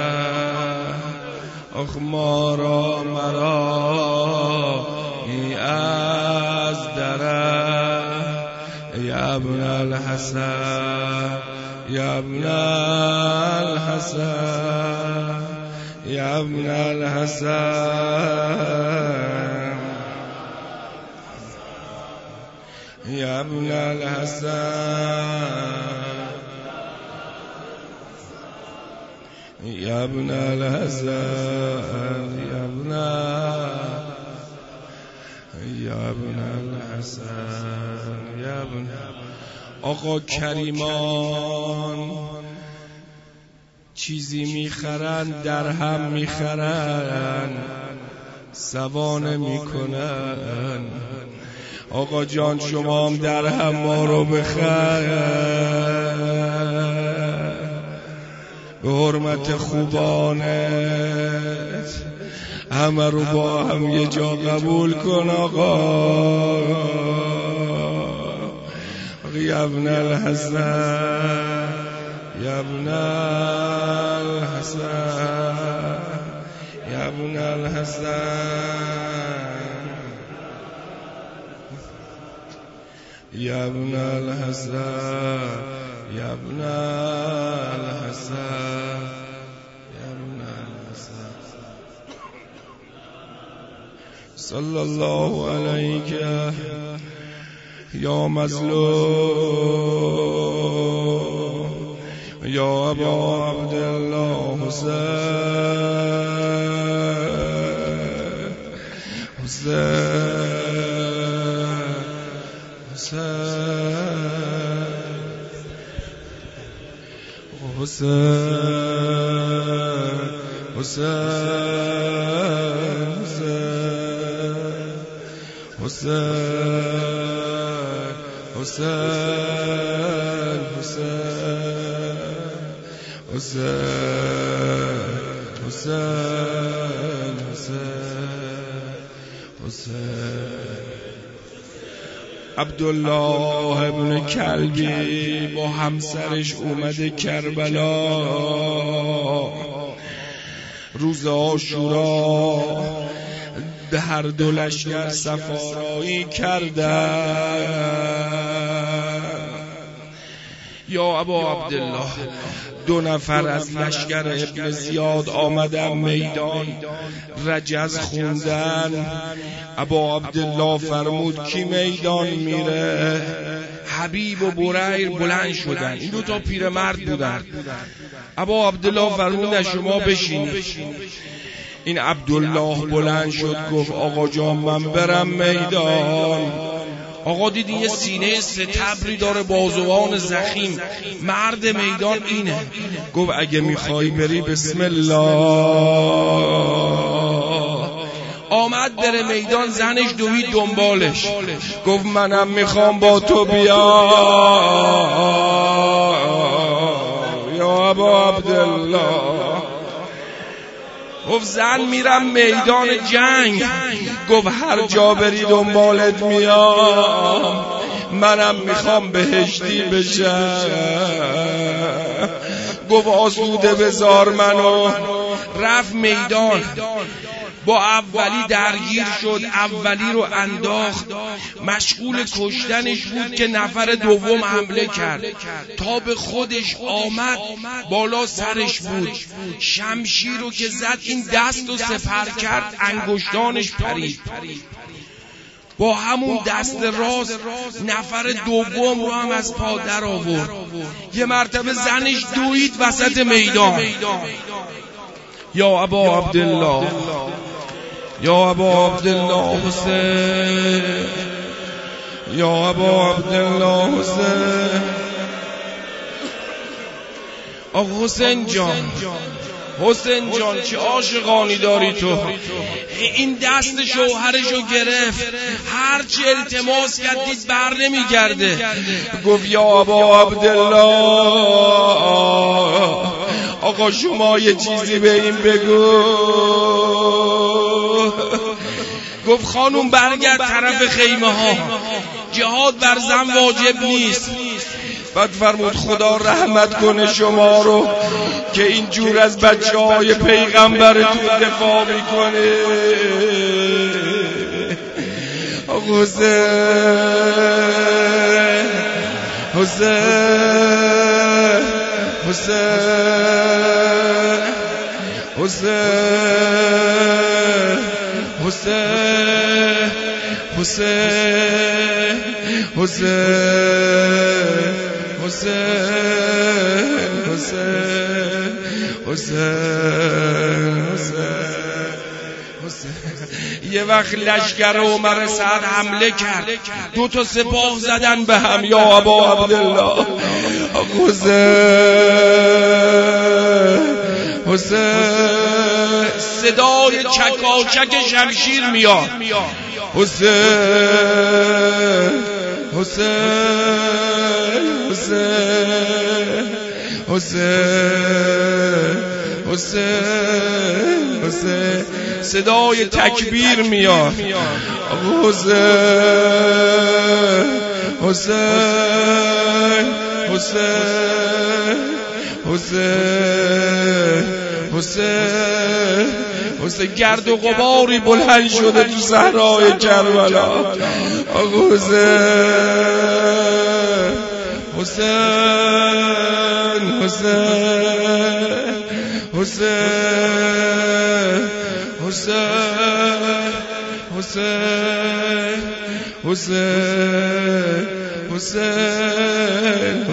A: آخ ما را مرا از دره یا ابن الحسن یا ابن الحسن یا ابن الحسن یا ابن الحسن یا ابن الحسن یا ابن الحسن یا ابن آقا کریمان چیزی میخرن در هم میخرن سوانه میکنن آقا جان شما هم در هم ما رو بخرن به حرمت خوبانت همه رو با هم یه جا قبول کن آقا یا ابن الحسن یا ابن الحسن یا ابن الحسن یا ابن الحسن یا ابن الحسن یا ابن الحسن صلی الله علیک یا مظلوم یا ابا عبدالله عبدالله ابن کلبی با همسرش اومده کربلا روز عاشورا به هر دو لشکر سفارایی کردن. یا ابا عبدالله دو نفر از لشکر ابن زیاد آمدن میدان رجز خوندن. ابا عبدالله فرمود کی میدان میره؟ حبیب و بریر بلند شدن، این دو تا پیرمرد بودن. ابا عبدالله فرمود شما بشین. این عبدالله بلند شد گفت آقا جان من برم میدان. آقا دیدی یه سینه ستبری داره، بازوان زخیم، مرد میدان اینه. گفت اگه میخوای بری بسم الله. آمد بره میدان، زنش دوید دنبالش. گفت منم میخوام با تو بیا یا ابا عبدالله. گفت زن میرم میدان جنگ. گفت هر جا بری دنبالت میام، منم میخوام بهشتی بشم. گفت آسوده بذار منو. رفت میدان. با اولی درگیر شد، اولی رو انداخت، مشغول کشتنش بود که نفر دوم حمله کرد. تا به خودش آمد بالا سرش بود، شمشیر رو که زد این دست رو سپر کرد، انگشتانش پرید. با همون دست راست نفر دوم رو هم از پا در آورد. یه مرتبه زنش دوید وسط میدان. یا ابا عبدالله، یا ابا عبدالله حسین، یا ابا عبدالله حسین. آقا حسین جان، حسین جان چه عاشقانی داری تو. این دست شوهرشو گرفت، هرچی التماس کردید بر نمیگرده. گفت یا ابا عبدالله، آقا شما یه چیزی به این بگو. گفت خانوم برگرد طرف خیمه ها، جهاد بر زن واجب نیست. بعد فرمود خدا رحمت کنه شما رو که اینجور از بچه‌های پیغمبرتون دفاع میکنه. حسین، حسین، حسین، حسین، حسین، حسین، حسین، حسین، حسین، حسین. یه وقت لشکر عمر سعد حمله کرد، 2 سپاه زدن به هم. یا ابا عبدالله، حسین، حسین. صدای چکاچک شمشیر میاد. حسین، حسین، حسین، حسین، حسین، حسین. صدای تکبیر میاد. حسین، حسین، حسین، حسین، حسین، حسین. گرد و غباری بلند شده تو صحرای کربلا. حسین، حسین، حسین، حسین، حسین، حسین، حسین، حسین،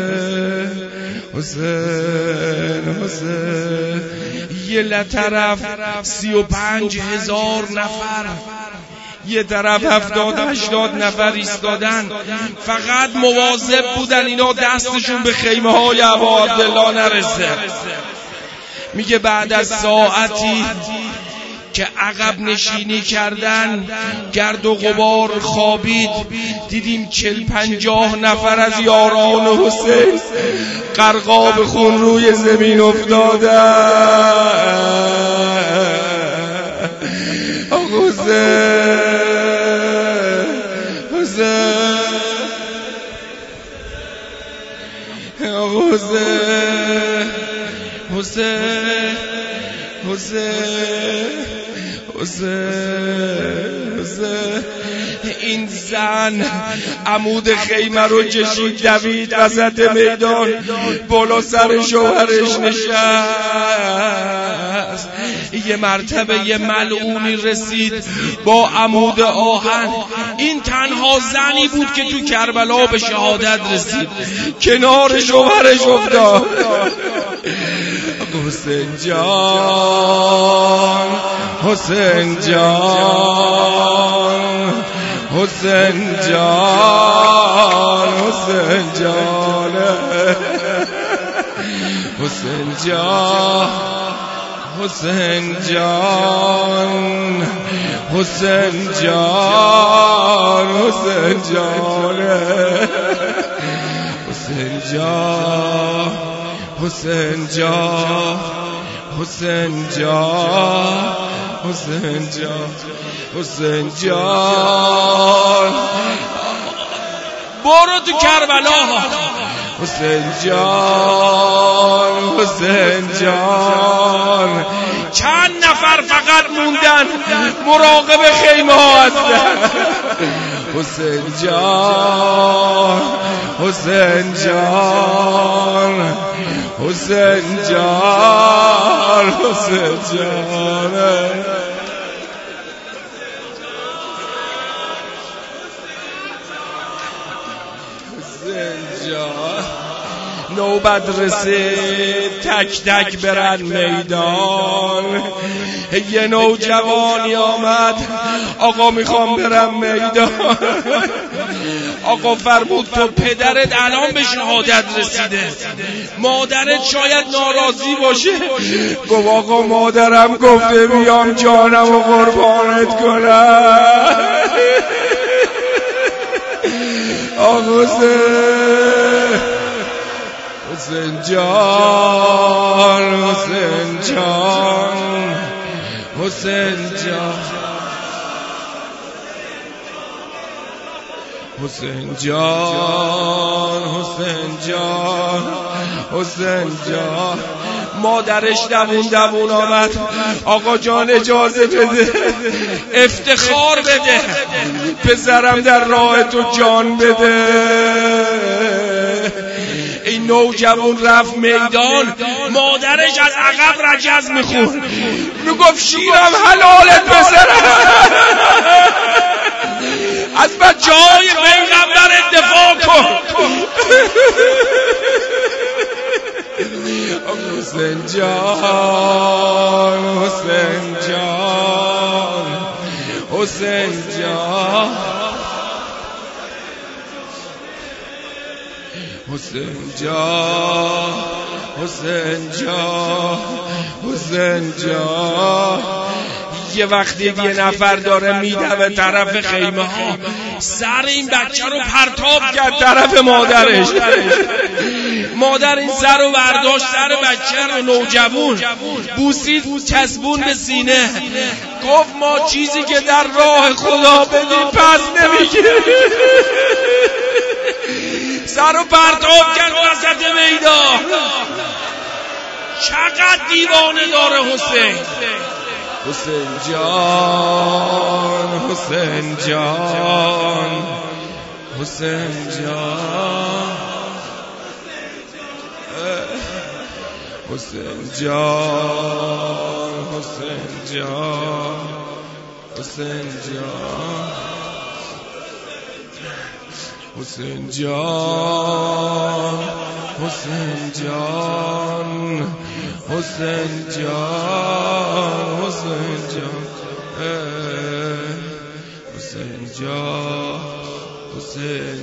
A: حسین، حسین. یه لطرف 35,000 نفر، یه طرف 70-80 نفر ایستادن، فقط مواظب بودن اینا دستشون به خیمه های ابا عبدالله نرسه. میگه بعد از ساعتی که عقب نشینی کردن، گرد و غبار خوابید، دیدیم 40-50 نفر از یاران حسین غرقاب خون روی زمین افتادن. حسین، حسین، حسین، حسین، حسین، حسین. این زن عمود خیمه رو کشید، دوید وسط میدان، بالا سر شوهرش نشست. یه مرتبه یه ملعونی رسید با عمود آهن. این تنها زنی بود که تو کربلا به شهادت رسید، کنار شوهرش افتاد. حسین جان، حسین جان، حسین جان، حسین جان، حسین جان، حسین جان، حسین جان، حسین جان، حسین جان، حسین جان، حسین جان، حسین جان، حسین جان. برو تو کربلا، حسین جان حسین جان. چند نفر فقط موندن مراقب خیمه ها هستن. حسین جان حسین جان حسین جان حسین جان. نوبت رسید تک تک برن میدان. یه نوجوانی آمد آقا میخوام برم میدان. آقا فرمود تو پدرت الان به شهادت رسیده، مادرت شاید ناراضی باشه. گفت آقا مادرم گفته بیام جانم و قربانت کنم. آقا حسین جان حسین جان حسین جان حسین جان حسین جان حسین جان. مادرش دوون آمد آقا جان اجازه بده افتخار بده پسرم در راه تو جان بده. این نوجوان رفت میدان، مادرش از عقب رجز میخون میگفت شیرم حلالت پسرم، از بچه‌های پیغمبر دفاع کن. حسین جان حسین جان حسین جان حسین جان حسین جان حسین جان. یه وقتی یه نفر داره میدوه طرف خیمه ها، سر این بچه رو پرتاب کرد طرف مادرش. مادر این سر رو برداشت، سر بچه رو نوجوان بوسید چسبون به سینه. گفت ما چیزی که در راه خدا بدیم پس نمیگیریم. سر رو پرتاب کرد وسط میدان. چقدر دیوانه داره حسین. حسین جان حسین جان حسین جان حسین جان حسین جان حسین جان حسین جان حسین جان حسین جان حسین جان حسین جان حسین